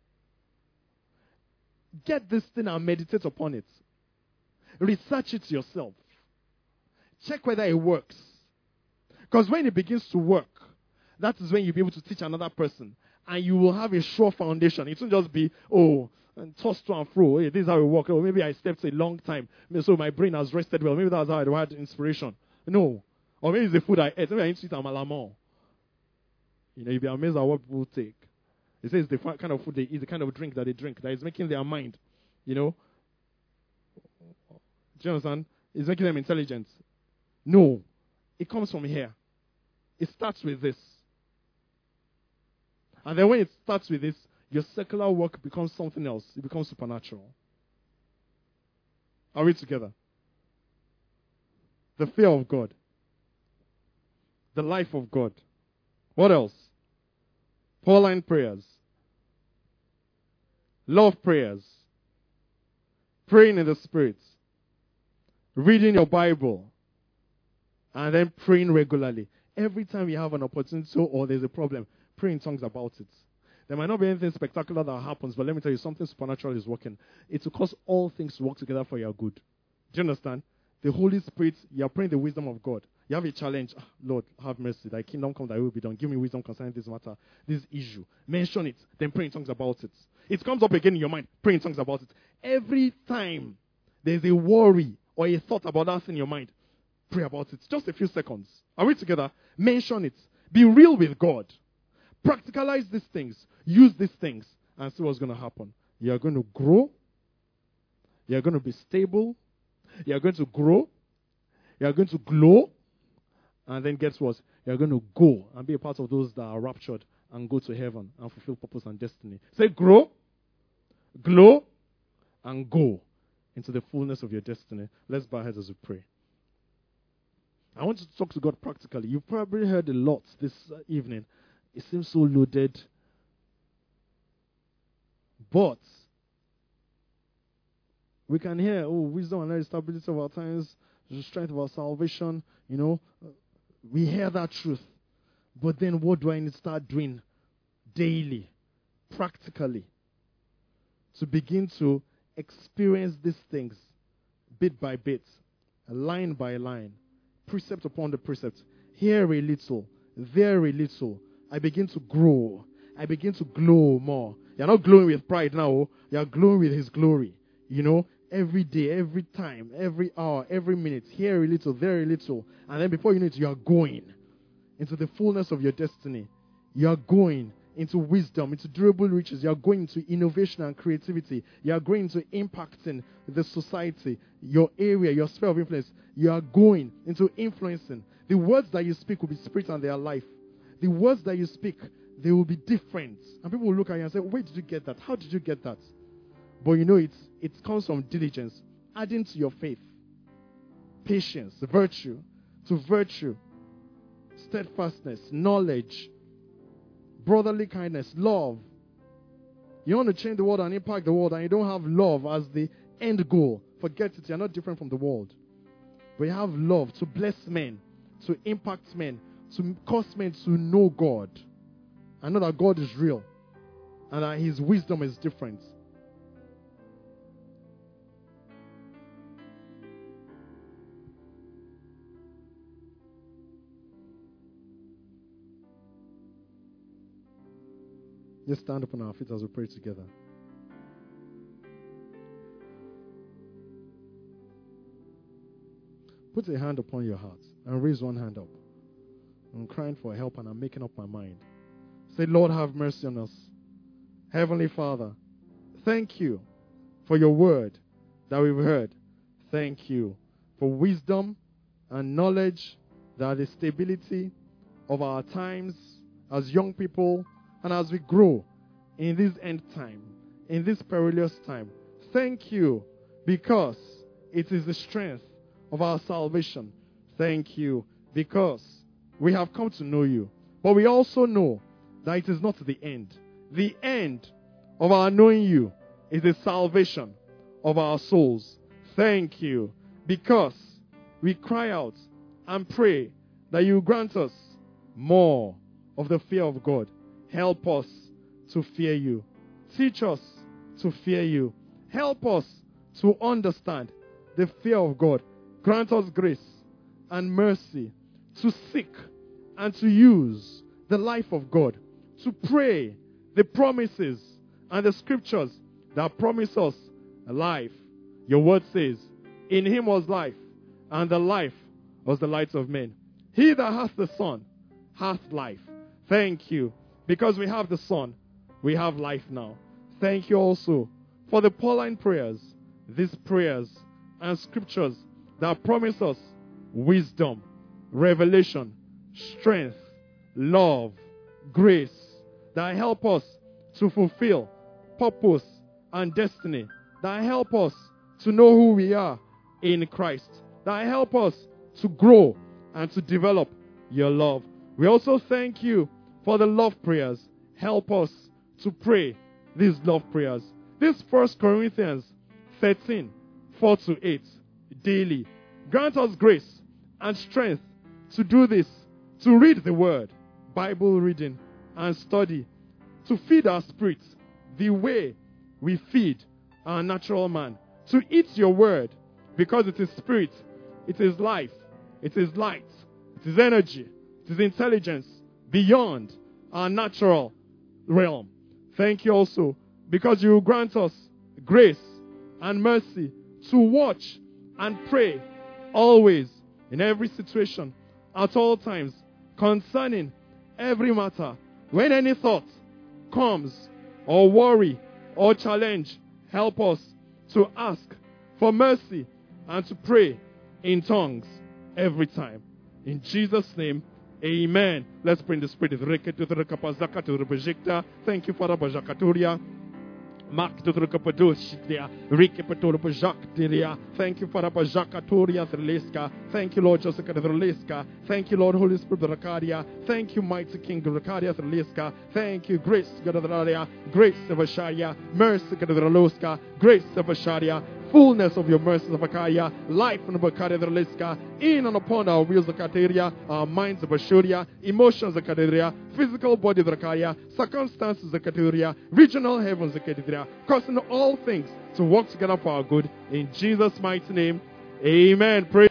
Get this thing and meditate upon it. Research it yourself. Check whether it works. Because when it begins to work, that is when you'll be able to teach another person. And you will have a sure foundation. It won't just be, and toss to and fro. Hey, this is how it works. Oh, maybe I slept a long time, so my brain has rested well. Maybe that's how I had inspiration. No. Or maybe it's the food I ate. Maybe I need to eat amala. You'll be amazed at what people take. They say it's the kind of food they eat, the kind of drink that they drink, that is making their mind, Do you understand? It's making them intelligent. No. It comes from here. It starts with this. And then when it starts with this, your secular work becomes something else. It becomes supernatural. Are we together? The fear of God. The life of God. What else? Pauline prayers. Love prayers. Praying in the Spirit. Reading your Bible. And then praying regularly. Every time you have an opportunity or there's a problem, pray in tongues about it. There might not be anything spectacular that happens, but let me tell you, something supernatural is working. It will cause all things to work together for your good. Do you understand? The Holy Spirit, you are praying the wisdom of God. You have a challenge. Lord, have mercy. Thy kingdom come, thy will be done. Give me wisdom concerning this matter, this issue. Mention it, then pray in tongues about it. It comes up again in your mind. Pray in tongues about it. Every time there's a worry or a thought about that thing in your mind, pray about it. Just a few seconds. Are we together? Mention it. Be real with God. Practicalize these things. Use these things and see what's going to happen. You are going to grow. You are going to be stable. You are going to grow. You are going to glow. And then guess what? You are going to go and be a part of those that are raptured and go to heaven and fulfill purpose and destiny. Say grow, glow, and go into the fullness of your destiny. Let's bow our heads as we pray. I want you to talk to God practically. You've probably heard a lot this evening. It seems so loaded. But we can hear, wisdom and stability of our times, the strength of our salvation. We hear that truth. But then what do I need to start doing daily, practically, to begin to experience these things bit by bit, line by line, precept upon the precept, here a little, there a little. I begin to grow. I begin to glow more. You're not glowing with pride now. You're glowing with His glory. Every day, every time, every hour, every minute, here a little, there a little. And then before you know it, you are going into the fullness of your destiny. You are going into wisdom, into durable riches. You are going into innovation and creativity. You are going into impacting the society, your area, your sphere of influence. You are going into influencing. The words that you speak will be spirit and they are life. The words that you speak, they will be different. And people will look at you and say, where did you get that? How did you get that? But it comes from diligence, adding to your faith, patience, virtue, steadfastness, knowledge, brotherly kindness, love. You want to change the world and impact the world, and you don't have love as the end goal. Forget it. You're not different from the world. But you have love to bless men, to impact men, to cause men to know God. I know that God is real and that His wisdom is different. Let's stand up on our feet as we pray together. Put a hand upon your heart and raise one hand up. I'm crying for help and I'm making up my mind. Say, Lord, have mercy on us. Heavenly Father, Thank you for your word that we've heard. Thank you for wisdom and knowledge that are the stability of our times as young people and as we grow in this end time, in this perilous time. Thank you because it is the strength of our salvation. Thank you because we have come to know you. But we also know that it is not the end. The end of our knowing you is the salvation of our souls. Thank you because we cry out and pray that you grant us more of the fear of God. Help us to fear you. Teach us to fear you. Help us to understand the fear of God. Grant us grace and mercy to seek and to use the life of God, to pray the promises and the scriptures that promise us life. Your word says, in him was life, and the life was the light of men. He that hath the Son hath life. Thank you. Because we have the Son, we have life now. Thank you also for the Pauline prayers, these prayers and scriptures that promise us wisdom, revelation, strength, love, grace, that help us to fulfill purpose and destiny, that help us to know who we are in Christ, that help us to grow and to develop your love. We also thank you for the love prayers. Help us to pray these love prayers. This 1 Corinthians 13, 4-8, daily. Grant us grace and strength to do this, to read the word, Bible reading and study, to feed our spirits the way we feed our natural man, to eat your word, because it is spirit, it is life, it is light, it is energy, it is intelligence beyond our natural realm. Thank you also because you grant us grace and mercy to watch and pray always, in every situation, at all times, concerning every matter. When any thought comes, or worry, or challenge, help us to ask for mercy and to pray in tongues every time. In Jesus' name, amen. Let's pray in the spirit. Thank you, Father Bajakaturia. Thank you, Father Bajakaturia Thrileska. Thank you, Lord Joseph Thrileska. Thank you, Lord Holy Spirit Rakadia. Thank you, Mighty King Rakadia Thrileska. Thank you, Grace Gadadraria, Grace of Asharia, Mercy Gadadraloska, Grace of Asharia. Fullness of your mercies of Akaya, life in Bakaria Liska, in and upon our wheels of Kateria, our minds of Ashuria, emotions of Kateria, physical body of Akaya, circumstances of Kateria, regional heavens of Kateria, causing all things to work together for our good. In Jesus' mighty name, amen. Praise